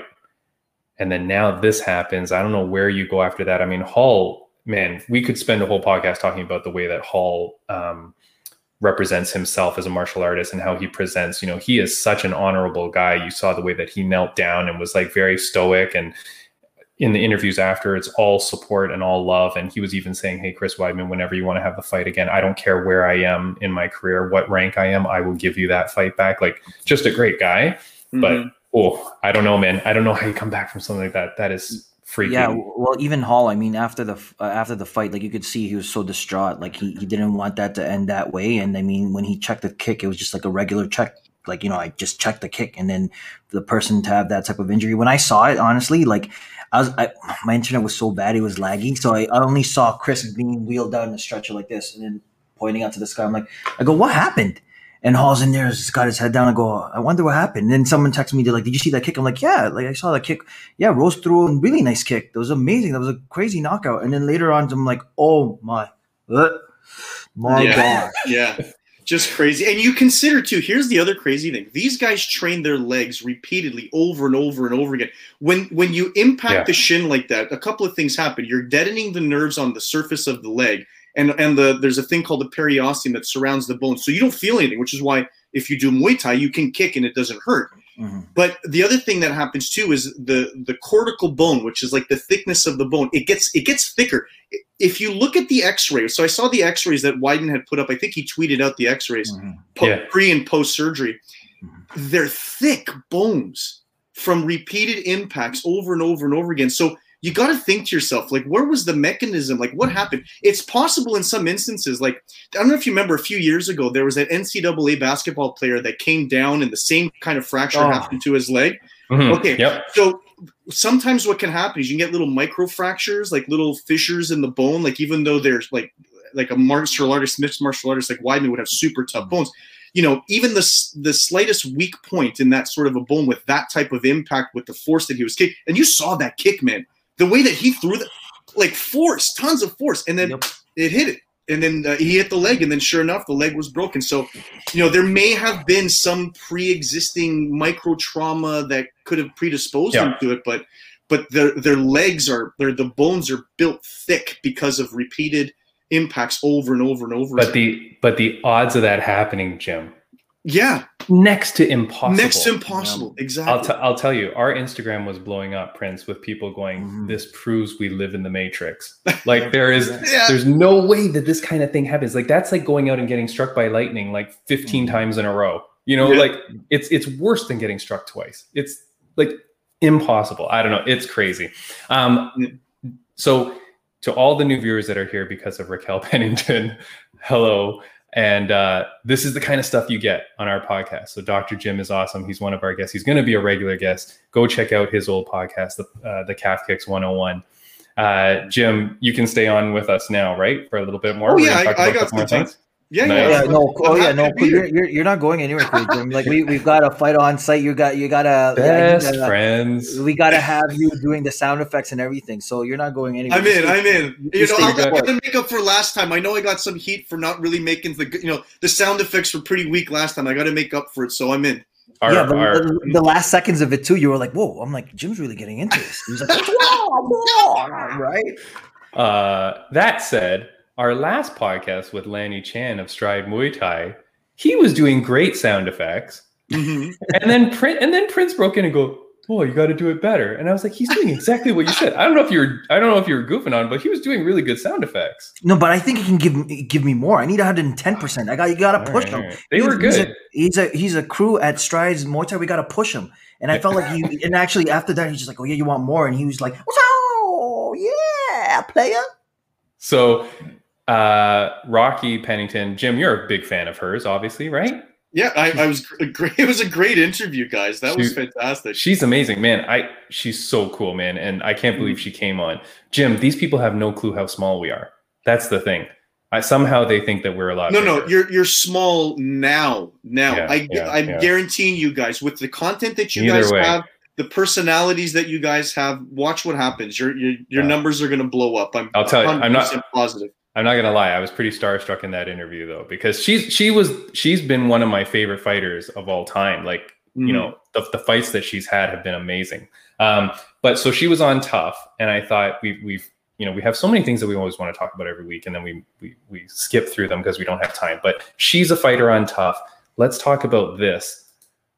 And then now this happens. I don't know where you go after that. I mean, Hall, man, we could spend a whole podcast talking about the way that Hall um, represents himself as a martial artist and how he presents. You know, he is such an honorable guy. You saw the way that he knelt down and was like very stoic. And in the interviews after, it's all support and all love. And he was even saying, hey, Chris Weidman, whenever you want to have the fight again, I don't care where I am in my career, what rank I am, I will give you that fight back. Like, just a great guy. Mm-hmm. But, oh, I don't know, man. I don't know how you come back from something like that. That is freaky. Yeah, well, even Hall, I mean, after the uh, after the fight, like, you could see he was so distraught. Like, he, he didn't want that to end that way. And, I mean, when he checked the kick, it was just like a regular check. Like, you know, I just checked the kick. And then the person to have that type of injury. When I saw it, honestly, like, I was, I, my internet was so bad, it was lagging. So I, I only saw Chris being wheeled down in a stretcher like this and then pointing out to the sky. I'm like, I go, what happened? And Hall's in there, he's got his head down. I go, I wonder what happened. And then someone texted me, they're like, did you see that kick? I'm like, yeah, like I saw that kick. Yeah, Rose threw a really nice kick. That was amazing. That was a crazy knockout. And then later on, I'm like, oh my, uh, my yeah. God. Yeah. Just crazy. And you consider, too, here's the other crazy thing. These guys train their legs repeatedly over and over and over again. When when you impact yeah. the shin like that, a couple of things happen. You're deadening the nerves on the surface of the leg. And and the there's a thing called the periosteum that surrounds the bone. So you don't feel anything, which is why if you do Muay Thai, you can kick and it doesn't hurt. Mm-hmm. But the other thing that happens, too, is the, the cortical bone, which is like the thickness of the bone. It gets it gets thicker. If you look at the x-rays, so I saw the x-rays that Weidman had put up. I think he tweeted out the x-rays mm-hmm. po- yeah. pre and post surgery. Mm-hmm. They're thick bones from repeated impacts over and over and over again. So you got to think to yourself, like, where was the mechanism? Like, what happened? It's possible in some instances. Like, I don't know if you remember a few years ago, there was that N C double A basketball player that came down and the same kind of fracture oh. happened to his leg. Mm-hmm. Okay, yep. So sometimes what can happen is you can get little micro fractures, like little fissures in the bone. Like, even though there's like like a martial artist, mixed martial artist like Weidman would have super tough bones. You know, even the the slightest weak point in that sort of a bone with that type of impact with the force that he was kicking, and you saw that kick, man. The way that he threw the, like, force, tons of force, and then yep. it hit it. And then uh, he hit the leg, and then sure enough, the leg was broken. So, you know, there may have been some pre-existing micro trauma that could have predisposed yeah. him to it, but but their their legs are, their the bones are built thick because of repeated impacts over and over and over. But the but the odds of that happening, Jim, yeah, next to impossible. Next to impossible, yeah. exactly. I'll, t- I'll tell you, our Instagram was blowing up, Prince, with people going, mm-hmm. this proves we live in the Matrix. Like, there is, yeah. there's no way that this kind of thing happens. Like, that's like going out and getting struck by lightning like fifteen mm-hmm. times in a row. You know, yeah. like, it's it's worse than getting struck twice. It's like impossible. I don't know. It's crazy. Um, so to all the new viewers that are here because of Raquel Pennington, hello. And uh, this is the kind of stuff you get on our podcast. So Doctor Jim is awesome. He's one of our guests. He's going to be a regular guest. Go check out his old podcast, the, uh, the Calf Kicks one oh one. Uh, Jim, you can stay on with us now, right? For a little bit more. Oh, yeah, I, I got some time. Yeah, nice. yeah, yeah, no, oh yeah, no, you're, you're you're not going anywhere, Jim. Like, we we've got a fight on site. You got you gotta best yeah, gotta, friends. We gotta have you doing the sound effects and everything. So you're not going anywhere. I'm in. I'm in. You, you know, I'm gonna make up for last time. I know I got some heat for not really making the. You know, the sound effects were pretty weak last time. I got to make up for it. So I'm in. Our, yeah, the, our, the, the last seconds of it too. You were like, "Whoa!" I'm like, Jim's really getting into this. He was like, "Whoa, whoa!" Right. Uh, that said. Our last podcast with Lanny Chan of Stride Muay Thai, he was doing great sound effects, mm-hmm. and then Prince and then Prince broke in and go, "Oh, you got to do it better." And I was like, "He's doing exactly what you said." I don't know if you're, I don't know if you were goofing on, but he was doing really good sound effects. No, but I think he can give me give me more. I need one hundred ten percent. I got you. Got to push right, him. Right. They he's, were good. He's a, he's a he's a crew at Strides Muay Thai. We got to push him. And I felt like he. And actually, after that, he's just like, "Oh yeah, you want more?" And he was like, "Oh yeah, player." So. Uh, Rocky Pennington, Jim, you're a big fan of hers, obviously, right? Yeah, I, I was great. It was a great interview, guys. That She- was fantastic. She's amazing, man. I she's so cool, man, and I can't believe she came on. Jim, these people have no clue how small we are. That's the thing. I, somehow they think that we're a lot. No, bigger. no, you're you're small now. Now, Yeah, I yeah, I'm yeah. guaranteeing you guys with the content that you Either guys way. have, the personalities that you guys have. Watch what happens. Your your your Yeah. numbers are going to blow up. I'm I'll tell you, I'm not- one hundred percent positive. I'm not gonna lie, I was pretty starstruck in that interview though, because she's she was she's been one of my favorite fighters of all time. Like, Mhm. you know, the, the fights that she's had have been amazing. Um, but so she was on Tough, and I thought we we've you know we have so many things that we always want to talk about every week, and then we we we skip through them because we don't have time. But she's a fighter on Tough. Let's talk about this.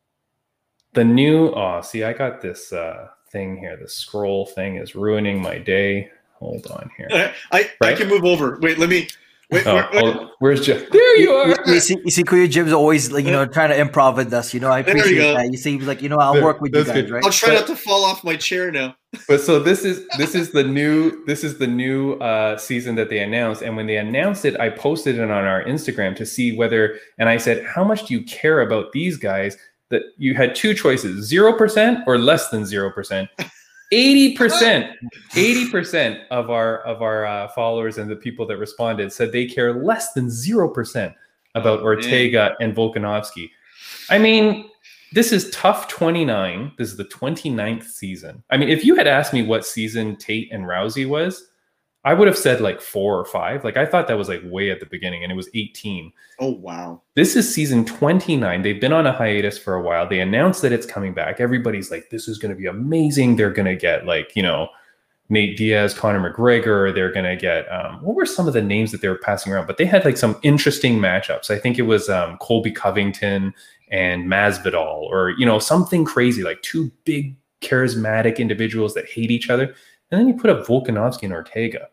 The new oh, see, I got this uh, thing here. The scroll thing is ruining my day. Hold on here. I I Right? can move over. Wait, let me. Wait, Oh, wait, wait. hold- where's Jeff? There you are. You, you see, you see, Kuya Jim's always like you know trying to improv with us. You know, I There we appreciate go. that. You see, he was like, you know, I'll That- work with you that's guys, good. right? I'll try But- not to fall off my chair now. But so this is this is the new this is the new uh, season that they announced, and when they announced it, I posted it on our Instagram to see whether, and I said, how much do you care about these guys? That you had two choices: zero percent or less than zero percent. Eighty percent, eighty percent of our of our uh, followers and the people that responded said they care less than zero percent about Ortega and Volkanovski. I mean, this is Tough twenty-nine. This is the twenty-ninth season. I mean, if you had asked me what season Tate and Rousey was, I would have said like four or five. Like I thought that was like way at the beginning, and it was eighteen. Oh wow. This is season twenty-nine. They've been on a hiatus for a while. They announced that it's coming back. Everybody's like, this is going to be amazing. They're going to get like, you know, Nate Diaz, Conor McGregor. They're going to get, um, what were some of the names that they were passing around? But they had like some interesting matchups. I think it was um, Colby Covington and Masvidal, or, you know, something crazy, like two big charismatic individuals that hate each other. And then you put up Volkanovski and Ortega.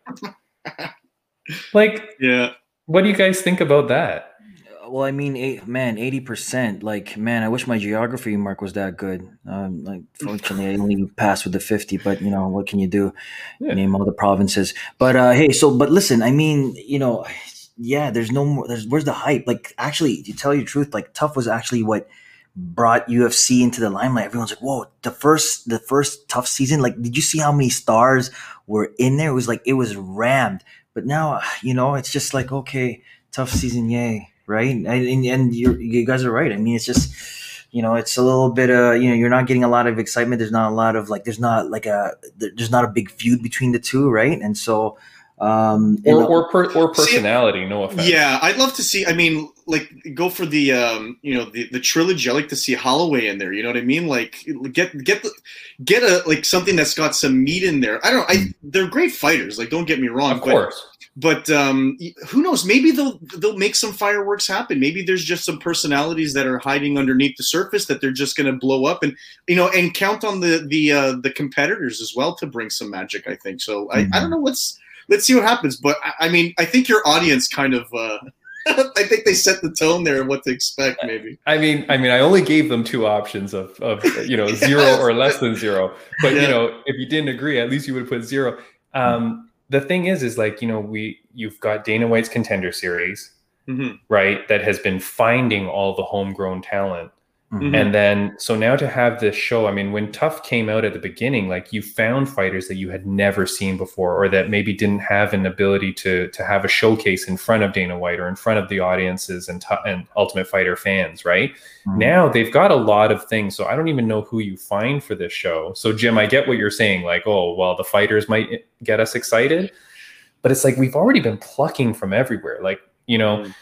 Like, Yeah. what do you guys think about that? Well, I mean, eight, man, eighty percent. Like, man, I wish my geography mark was that good. Um, like, fortunately, I only passed with the fifty. But you know, what can you do? Yeah. Name all the provinces. But uh, hey, so but listen, I mean, you know, yeah, there's no more. There's where's the hype? Like, actually, to tell you the truth, like, Tough was actually what brought U F C into the limelight. Everyone's like, whoa, the first the first Tough season. Like, did you see how many stars were in there? It was like it was rammed. But now, you know, it's just like, okay, Tough season, yay. Right. And, and, and you're, you guys are right. I mean, it's just, you know, it's a little bit, uh, you know, you're not getting a lot of excitement. There's not a lot of like, there's not like a, there's not a big feud between the two. Right. And so, um, Or and- or, per, or personality, no offense. Yeah, I'd love to see. I mean, like, go for the um, you know, the, the trilogy. I like to see Holloway in there. You know what I mean? Like, get get the, get a like something that's got some meat in there. I don't. I they're great fighters. Like, don't get me wrong. Of but, course. But um, who knows? Maybe they'll they'll make some fireworks happen. Maybe there's just some personalities that are hiding underneath the surface that they're just going to blow up, and you know, and count on the the uh, the competitors as well to bring some magic. I think so. I, I don't know. Let's let's see what happens. But I, I mean, I think your audience kind of. Uh, I think they set the tone there of what to expect. Maybe. I mean, I mean, I only gave them two options of, of you know, zero or less than zero. But Yeah. you know, if you didn't agree, at least you would put zero. Um, the thing is, is like, you know, we you've got Dana White's Contender Series, Mm-hmm. right? That has been finding all the homegrown talent. Mhm. And then, so now to have this show, I mean, when Tough came out at the beginning, like you found fighters that you had never seen before, or that maybe didn't have an ability to to have a showcase in front of Dana White or in front of the audiences and Tough- and Ultimate Fighter fans, right? Mhm. Now they've got a lot of things, so I don't even know who you find for this show. So Jim, I get what you're saying, like, oh, well, the fighters might get us excited, but it's like we've already been plucking from everywhere, like, you know, Mm.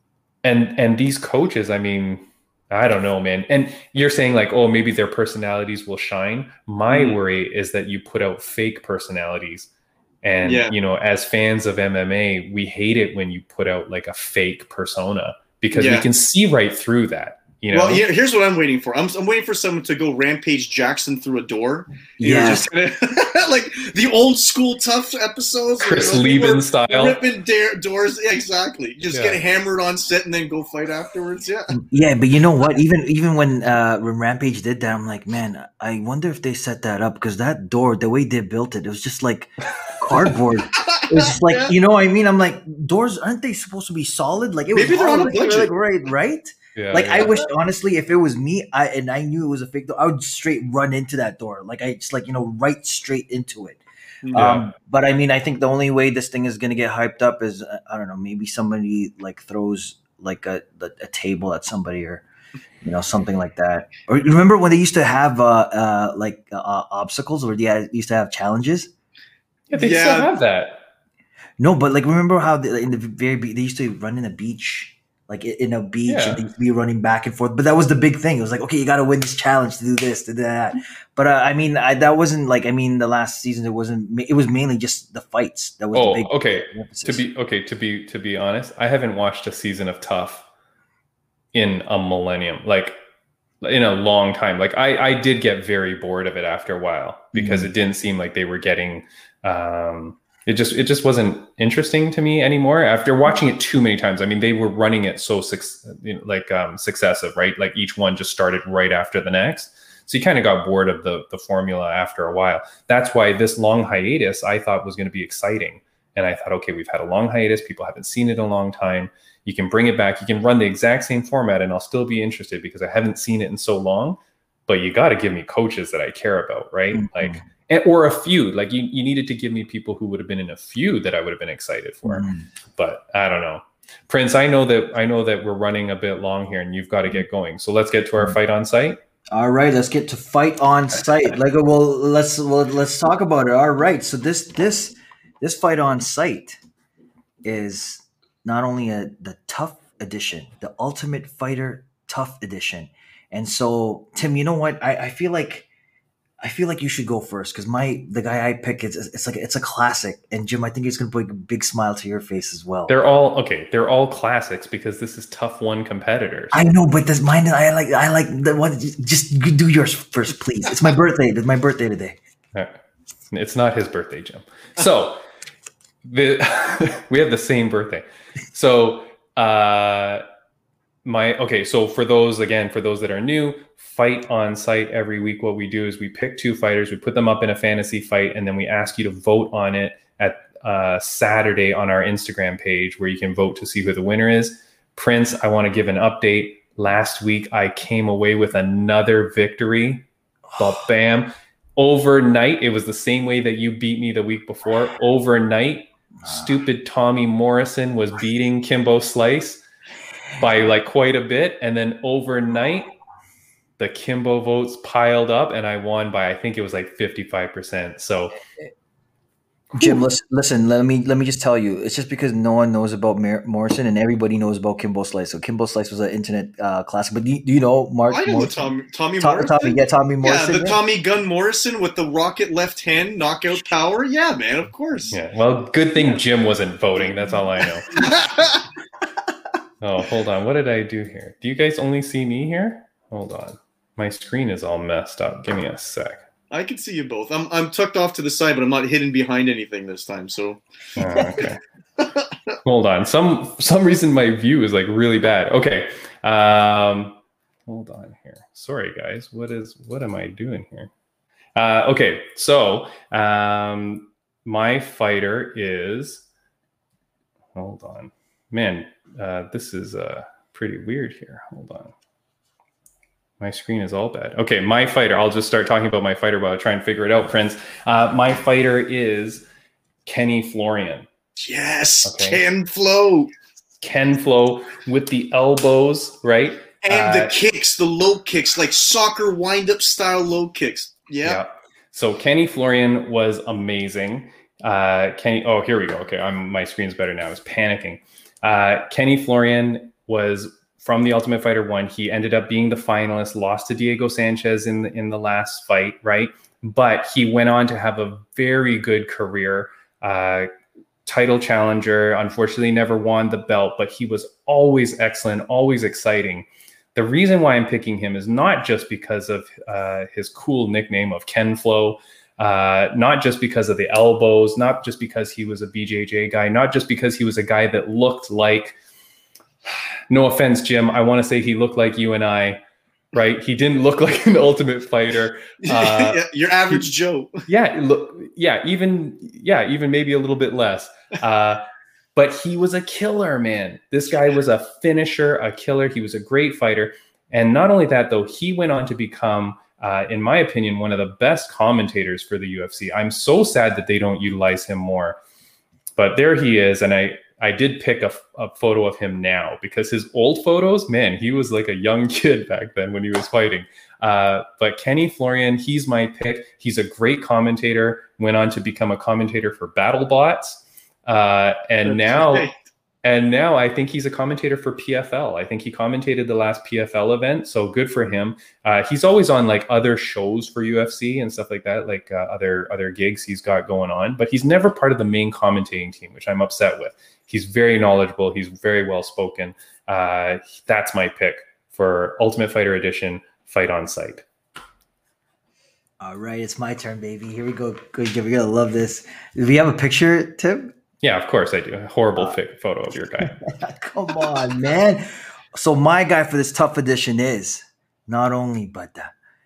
and and these coaches, I mean. I don't know, man. And you're saying like, oh, maybe their personalities will shine. My Mhm. worry is that you put out fake personalities. And, Yeah. you know, as fans of M M A, we hate it when you put out like a fake persona because Yeah. we can see right through that. You know, Well, here, here's what I'm waiting for. I'm, I'm waiting for someone to go Rampage Jackson through a door. You know, Yeah. just kinda, like the old school Tough episodes. where, Chris you know, people Lieben are style. ripping da- doors. Yeah, exactly. Just Yeah. get hammered on set and then go fight afterwards. Yeah. Yeah, but you know what? Even even when uh, when Rampage did that, I'm like, man, I wonder if they set that up because that door, the way they built it, it was just like cardboard. It was just like, Yeah. you know what I mean? I'm like, doors aren't they supposed to be solid? Like it was Maybe they're on a hard. Like, budget. like, right, right? Yeah, Like yeah. I wish honestly, if it was me, I and I knew it was a fake door, I would straight run into that door. Like I just like you know right straight into it. Yeah. Um, but I mean, I think the only way this thing is gonna get hyped up is uh, I don't know, maybe somebody like throws like a a table at somebody or you know something like that. Or remember when they used to have uh, uh like uh, obstacles or they had, used to have challenges? Yeah, they Yeah. still have that. No, but like remember how they, in the very be- they used to run in a beach. Like i- in a beach, Yeah. and they used to be running back and forth. But that was the big thing. It was like, okay, you got to win this challenge to do this, to do that. But uh, I mean, I, that wasn't like. I mean, the last season, it wasn't. ma- It was mainly just the fights. That was Oh, the big. okay. emphasis. To be okay, to be to be honest, I haven't watched a season of Tough in a millennium, like in a long time. Like I, I did get very bored of it after a while because Mhm. it didn't seem like they were getting. Um, it just it just wasn't interesting to me anymore after watching it too many times. I mean, they were running it so suc- you know, like um, successive, right? Like each one just started right after the next. So you kind of got bored of the the formula after a while. That's why this long hiatus I thought was going to be exciting. And I thought, okay, we've had a long hiatus. People haven't seen it in a long time. You can bring it back. You can run the exact same format and I'll still be interested because I haven't seen it in so long. But you got to give me coaches that I care about, right? Mhm. Like, and, or a feud. Like you, you needed to give me people who would have been in a feud that I would have been excited for. Mhm. But I don't know. Prince, I know that I know that we're running a bit long here and you've got to get going. So let's get to our fight on site. All right, let's get to fight on site. Like, well, let's well, let's talk about it. All right, so this this this fight on site is not only a the tough edition, the Ultimate Fighter Tough edition, and so Tim, you know what? I, I feel like I feel like you should go first because my the guy I pick is it's like it's a classic, and Jim, I think it's gonna bring a big smile to your face as well. They're all okay. They're all classics because this is tough one competitors. I know, but this mine. I like. I like the one. Just do yours first, please. It's my birthday. It's my birthday today. Uh, It's not his birthday, Jim. So the we have the same birthday. So uh, my okay. So for those again, for those that are new, fight on site every week. What we do is we pick two fighters, we put them up in a fantasy fight, and then we ask you to vote on it at uh, Saturday on our Instagram page, where you can vote to see who the winner is. Prince, I want to give an update. Last week, I came away with another victory. But bam. Overnight, it was the same way that you beat me the week before. Overnight, stupid Tommy Morrison was beating Kimbo Slice by like quite a bit. And then overnight, the Kimbo votes piled up and I won by, I think it was like fifty-five percent. So Jim, listen, listen. Let me let me just tell you. It's just because no one knows about Mar- Morrison and everybody knows about Kimbo Slice. So Kimbo Slice was an internet uh, classic. But do you, do you know Mark? I know the Morrison? Tommy, Tommy To- Morrison. Tommy, yeah, Tommy Morrison. Yeah, the yeah. Tommy Gun Morrison with the rocket left hand knockout power. Yeah, man, of course. yeah, well, good thing Jim wasn't voting. That's all I know. Oh, hold on. What did I do here? Do you guys only see me here? Hold on. My screen is all messed up. Give me a sec. I can see you both. I'm I'm tucked off to the side, but I'm not hidden behind anything this time. So Oh, okay. Hold on. Some some reason my view is like really bad. Okay. Um, hold on here. Sorry, guys. What is what am I doing here? Uh, okay. So um, my fighter is. Hold on, man. Uh, this is uh, pretty weird here. Hold on. My screen is all bad. Okay, my fighter. I'll just start talking about my fighter while I try and figure it out, friends. Uh, my fighter is Kenny Florian. yes, Okay. Ken Flow Ken Flo with the elbows, right? and Uh, the kicks, the low kicks, like soccer wind up style low kicks. Yeah. So Kenny Florian was amazing. Uh, Kenny. Oh, here we go. Okay, I'm, my screen's better now. I was panicking. Uh, Kenny Florian was from the Ultimate Fighter one. He ended up being the finalist, lost to Diego Sanchez in the, in the last fight, right? But he went on to have a very good career. Uh, title challenger, unfortunately never won the belt, but he was always excellent, always exciting. The reason why I'm picking him is not just because of uh, his cool nickname of Ken Flo, uh, not just because of the elbows, not just because he was a B J J guy, not just because he was a guy that looked like, no offense, Jim, I want to say he looked like you and I, right? He didn't look like an Ultimate Fighter. Uh, Yeah, your average Joe. yeah, look, yeah, even yeah, even maybe a little bit less. Uh, but he was a killer, man. This guy was a finisher, a killer. He was a great fighter. And not only that, though, he went on to become, uh, in my opinion, one of the best commentators for the U F C. I'm so sad that they don't utilize him more. But there he is. And I, I did pick a, a photo of him now because his old photos, man, he was like a young kid back then when he was fighting. Uh, but Kenny Florian, he's my pick. He's a great commentator, went on to become a commentator for BattleBots. Uh, and That's now, great. and now I think he's a commentator for P F L. I think he commentated the last P F L event. So good for him. Uh, he's always on like other shows for U F C and stuff like that, like uh, other, other gigs he's got going on, but he's never part of the main commentating team, which I'm upset with. He's very knowledgeable. He's very well spoken. Uh, that's my pick for Ultimate Fighter Edition Fight on Site. All right, it's my turn, baby. Here we go. Good, you're gonna love this. Do we have a picture, Tim? Yeah, of course I do. A horrible uh, photo of your guy. Come on, man. So my guy for this tough edition is not only but uh,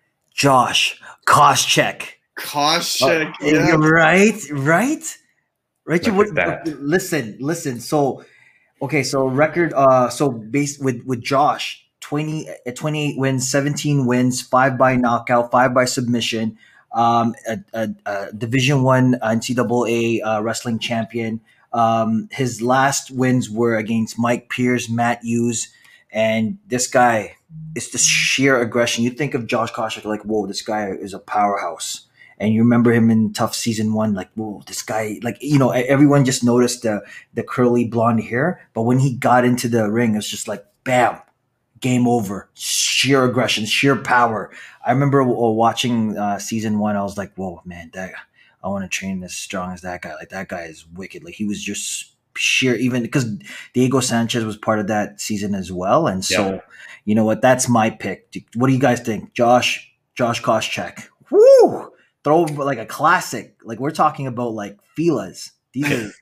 Josh Koscheck. Koscheck, uh, yeah. Right, right. Right, Look what, at that. Listen, listen. So, okay, so record. Uh, so based with with Josh, twenty, twenty-eight wins, seventeen wins, five by knockout, five by submission. Um, a, a, a Division One N C double A uh, wrestling champion. Um, his last wins were against Mike Pierce, Matt Hughes, and this guy is the sheer aggression. You think of Josh Koscheck like, whoa, this guy is a powerhouse. And you remember him in Tough Season One, like, whoa, this guy, like, you know, everyone just noticed the the curly blonde hair. But when he got into the ring, it's just like, bam, game over. Sheer aggression, sheer power. I remember watching uh, Season One. I was like, whoa, man, that I want to train as strong as that guy. Like, that guy is wicked. Like, he was just sheer, even because Diego Sanchez was part of that season as well. And so, yeah. You know what? That's my pick. What do you guys think? Josh, Josh Koscheck. Woo! Throw like a classic. Like, we're talking about like Filas. These are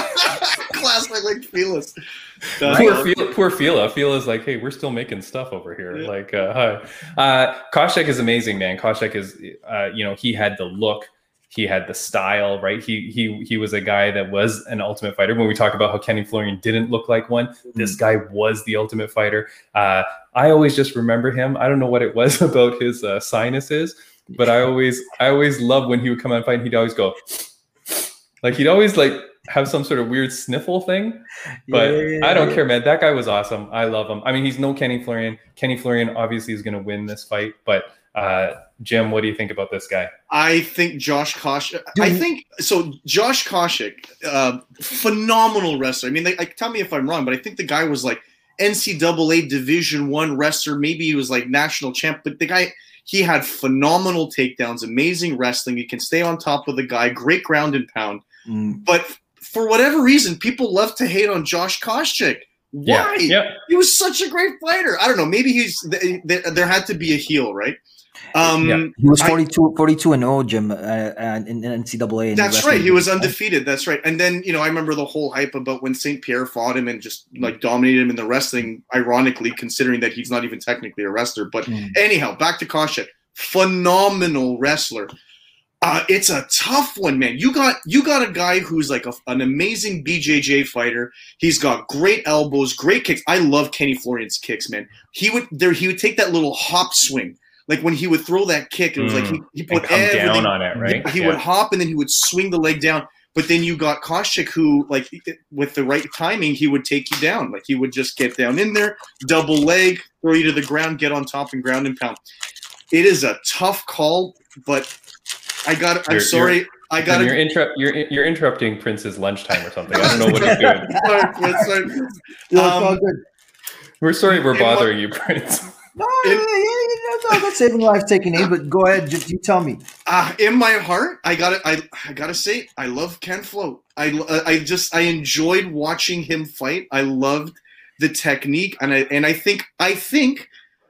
classic like Filas. Poor Fila, poor Fila. Fila's like, hey, we're still making stuff over here. Yeah. Like, uh, hi. Uh, Koscheck is amazing, man. Koscheck is, uh, you know, he had the look, he had the style, right? He he he was a guy that was an Ultimate Fighter. When we talk about how Kenny Florian didn't look like one, mm-hmm. This guy was the Ultimate Fighter. Uh, I always just remember him. I don't know what it was about his uh, sinuses. But I always, I always loved when he would come out and fight. And he'd always go, like he'd always like have some sort of weird sniffle thing. But yeah, yeah, yeah, I don't yeah. care, man. That guy was awesome. I love him. I mean, he's no Kenny Florian. Kenny Florian obviously is going to win this fight. But uh, Jim, what do you think about this guy? I think Josh Koscheck. I think so. Josh Koscheck, uh, phenomenal wrestler. I mean, they, like, tell me if I'm wrong, but I think the guy was like N C double A Division One wrestler. Maybe he was like national champ. But the guy. He had phenomenal takedowns, amazing wrestling. You can stay on top of the guy, great ground and pound. Mm. But for whatever reason, people love to hate on Josh Koscheck. Why? Yeah, yeah. He was such a great fighter. I don't know. Maybe he's there had to be a heel, right? Um, yeah. He was forty-two, forty-two and oh, Jim, uh, uh, in, in N C double A. That's right. He was undefeated. That's right. And then, you know, I remember the whole hype about when Saint Pierre fought him and just like dominated him in the wrestling, ironically, considering that he's not even technically a wrestler. But mm. anyhow, back to Koscheck. Phenomenal wrestler. Uh, it's a tough one, man. You got you got a guy who's like a, an amazing B J J fighter. He's got great elbows, great kicks. I love Kenny Florian's kicks, man. He would there. He would take that little hop swing. Like when he would throw that kick, it was mm. like he, he put everything down on it, right? He yeah. would hop and then he would swing the leg down. But then you got Koscheck, who, like, with the right timing, he would take you down. Like, he would just get down in there, double leg, throw you to the ground, get on top, and ground and pound. It is a tough call, but I got. I'm you're, sorry. You're, I got. You're, interrupt, you're you're interrupting Prince's lunchtime or something. I don't know what he's doing. sorry, sorry. Um, we're sorry we're bothering what, you, Prince. No, in, no, no, no, saving lives, taking aim. But go ahead, just you tell me. Uh, in my heart, I got to I, I gotta say, I love Ken Flo. I, I just I enjoyed watching him fight. I loved the technique, and I and I think I think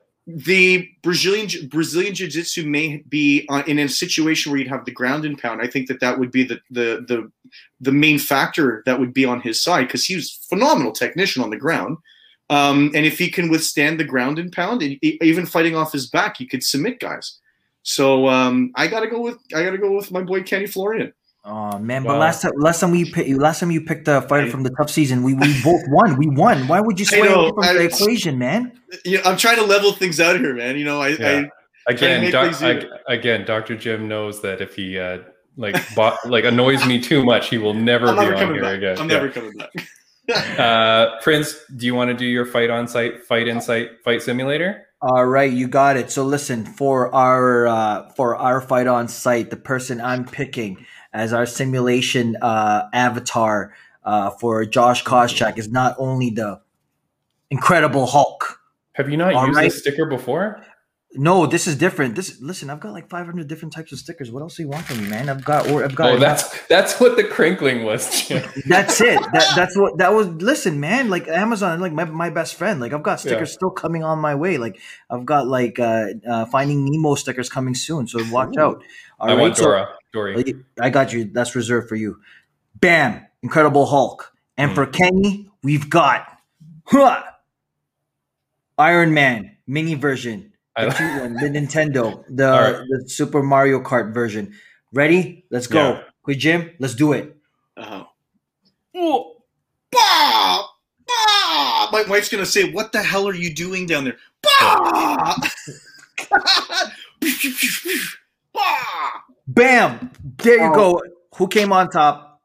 the Brazilian Brazilian Jiu-Jitsu may be uh, in a situation where you'd have the ground and pound. I think that that would be the the the the main factor that would be on his side because he was a phenomenal technician on the ground. Um, and if he can withstand the ground and pound, and even fighting off his back, he could submit guys. So um, I gotta go with I gotta go with my boy Kenny Florian. Oh man, but Wow. last time, last time we pick, last time you picked a fighter I- from the tough season, we, we both won. We won. Why would you I sway know, away from I- the equation, man? You know, I'm trying to level things out here, man. You know, I, Yeah. I Again, make doc, things even. I, again, Doctor Jim knows that if he uh, like bo- like annoys me too much, he will never I'm be never on coming here back. again. I'm Yeah. never coming back. Uh, Prince, do you want to do your fight on site, fight insight, fight simulator? All right, you got it. So listen, for our uh, for our fight on site, the person I'm picking as our simulation uh, avatar uh, for Josh Koscheck is not only the Incredible Hulk. Have you not All used right. this sticker before? No, this is different. This listen, I've got like five hundred different types of stickers. What else do you want from me, man? I've got or I've got Oh, that's that's what the crinkling was, Jim. That's it. That that's what that was. Listen, man, like Amazon, like my, my best friend. Like I've got stickers Yeah. still coming on my way. Like I've got like uh, uh Finding Nemo stickers coming soon. So watch Ooh. out. All I right, want so- Dora. Dory. like, I got you. That's reserved for you. Bam, Incredible Hulk. And Hmm. for Kenny, we've got huh, Iron Man mini version. The I- cute one, the Nintendo, the, All right. the Super Mario Kart version. Ready? Let's go. Yeah. Quick, Jim. Let's do it. Uh-huh. Oh, bah! Bah! My wife's gonna say, "What the hell are you doing down there?" Bah! Bah! Bam! There you Oh. go. Who came on top?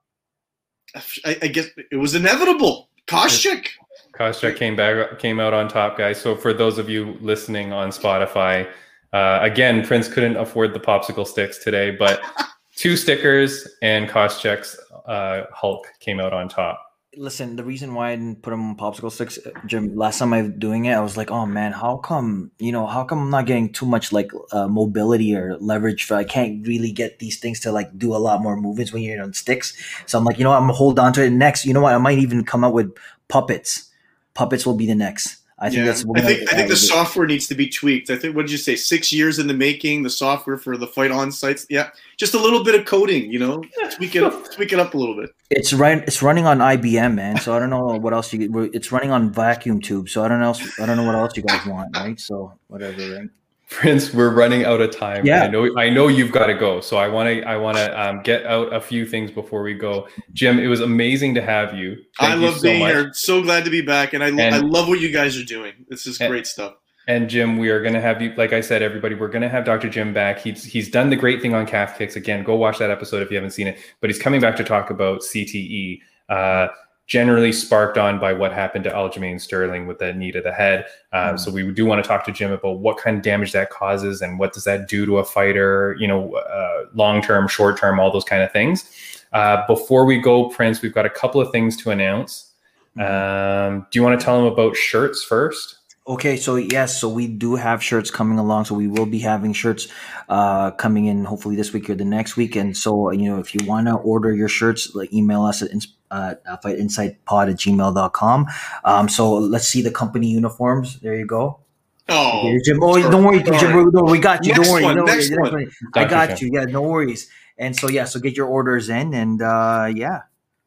I, I guess it was inevitable. Koscheck. Koscheck came back, came out on top, guys. So for those of you listening on Spotify, uh, again, Prince couldn't afford the popsicle sticks today, but two stickers and Koscheck's uh, Hulk came out on top. Listen, the reason why I didn't put them on popsicle sticks, Jim, last time I was doing it, I was like, oh man, how come, you know, how come I'm not getting too much like uh, mobility or leverage for, I can't really get these things to like do a lot more movements when you're on sticks. So I'm like, you know what, I'm gonna hold on to it. Next, you know what, I might even come out with puppets. Puppets will be the next. I think Yeah. that's what I think I think the uh, software needs to be tweaked. I think what did you say? Six years in the making. The software for the fight on sites. Yeah, just a little bit of coding. You know, tweak it up, tweak it up a little bit. It's right. It's running on I B M, man. So I don't know what else you. It's running on vacuum tube. So I don't know. I don't know what else you guys want, right? So whatever, right? Prince, we're running out of time. Yeah. I know I know you've got to go. So I want to I want to um, get out a few things before we go. Jim, it was amazing to have you. Thank I you love so being much. here. So glad to be back, and I lo- And- I love what you guys are doing. This is And- great stuff. And Jim, we are going to have you, like I said, everybody, we're going to have Doctor Jim back. He's he's done the great thing on calf kicks. Again, go watch that episode if you haven't seen it. But he's coming back to talk about C T E, uh, generally sparked on by what happened to Aljamain Sterling with that knee to the head. Uh, Mm. So we do want to talk to Jim about what kind of damage that causes and what does that do to a fighter, you know, uh, long-term, short-term, all those kind of things. Uh, before we go, Prince, we've got a couple of things to announce. Um, do you want to tell them about shirts first? Okay, so yes, so we do have shirts coming along. So we will be having shirts uh, coming in hopefully this week or the next week. And so, you know, if you want to order your shirts, like email us at ins- uh, fight insight pod at gmail dot com. Um, so let's see the company uniforms. There you go. Oh, Okay, Jim, oh, don't worry, sorry. Jim, we, no, we got you. Next don't worry. one, no, next yeah, one. I Doctor got Jim. you. Yeah, no worries. And so, yeah, so get your orders in and uh, yeah.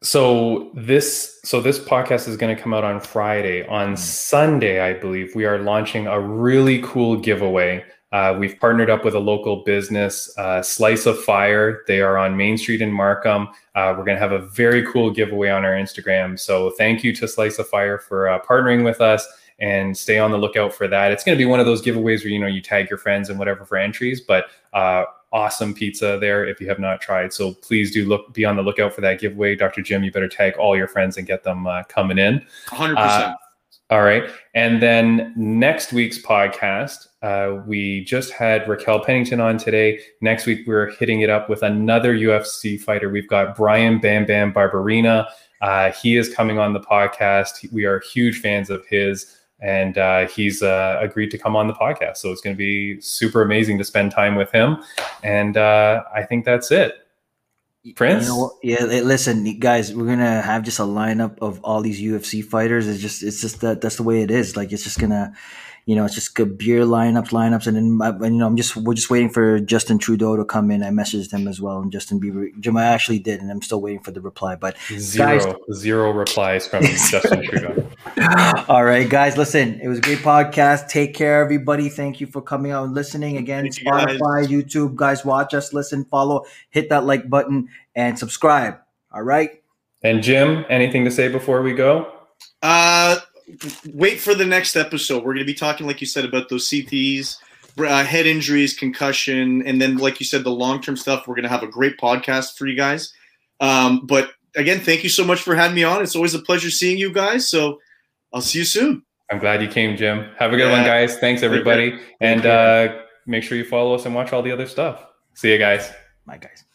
So this so this podcast is going to come out on Friday. On Sunday, I believe, we are launching a really cool giveaway. Uh, we've partnered up with a local business, uh, Slice of Fire. They are on Main Street in Markham. Uh, we're going to have a very cool giveaway on our Instagram. So thank you to Slice of Fire for uh, partnering with us, and stay on the lookout for that. It's going to be one of those giveaways where, you know, you tag your friends and whatever for entries, but uh, awesome pizza there if you have not tried. So please do look, be on the lookout for that giveaway. Doctor Jim, you better tag all your friends and get them uh, coming in. one hundred Uh, percent. All right. And then next week's podcast, uh, we just had Raquel Pennington on today. Next week, we're hitting it up with another U F C fighter. We've got Brian Bam Bam Barberina. Uh, he is coming on the podcast. We are huge fans of his, and uh, he's uh, agreed to come on the podcast. So it's going to be super amazing to spend time with him. And uh, I think that's it. Prince? You know what? Yeah, hey, listen, guys, we're gonna have just a lineup of all these U F C fighters. It's just, it's just that that's the way it is. Like, it's just gonna, you know, it's just good beer lineups, lineups, and then uh, and, you know, I'm just we're just waiting for Justin Trudeau to come in. I messaged him as well, and Justin Bieber, Jim, I actually did, and I'm still waiting for the reply. But Zero, guys- zero replies from Justin Trudeau. all right, guys, listen, it was a great podcast. Take care, everybody. Thank you for coming out and listening again. Thank you, guys. Spotify, YouTube, guys, watch us, listen, follow, hit that like button, and subscribe. All right. And Jim, anything to say before we go? Uh, wait for the next episode. We're going to be talking, like you said, about those C T Es, uh, head injuries, concussion, and then, like you said, the long-term stuff. We're going to have a great podcast for you guys. Um, but again, thank you so much for having me on. It's always a pleasure seeing you guys. So I'll see you soon. I'm glad you came, Jim. Have a good Yeah. one, guys. Thanks, everybody. Thank and you. uh, make sure you follow us and watch all the other stuff. See you guys. Bye, guys.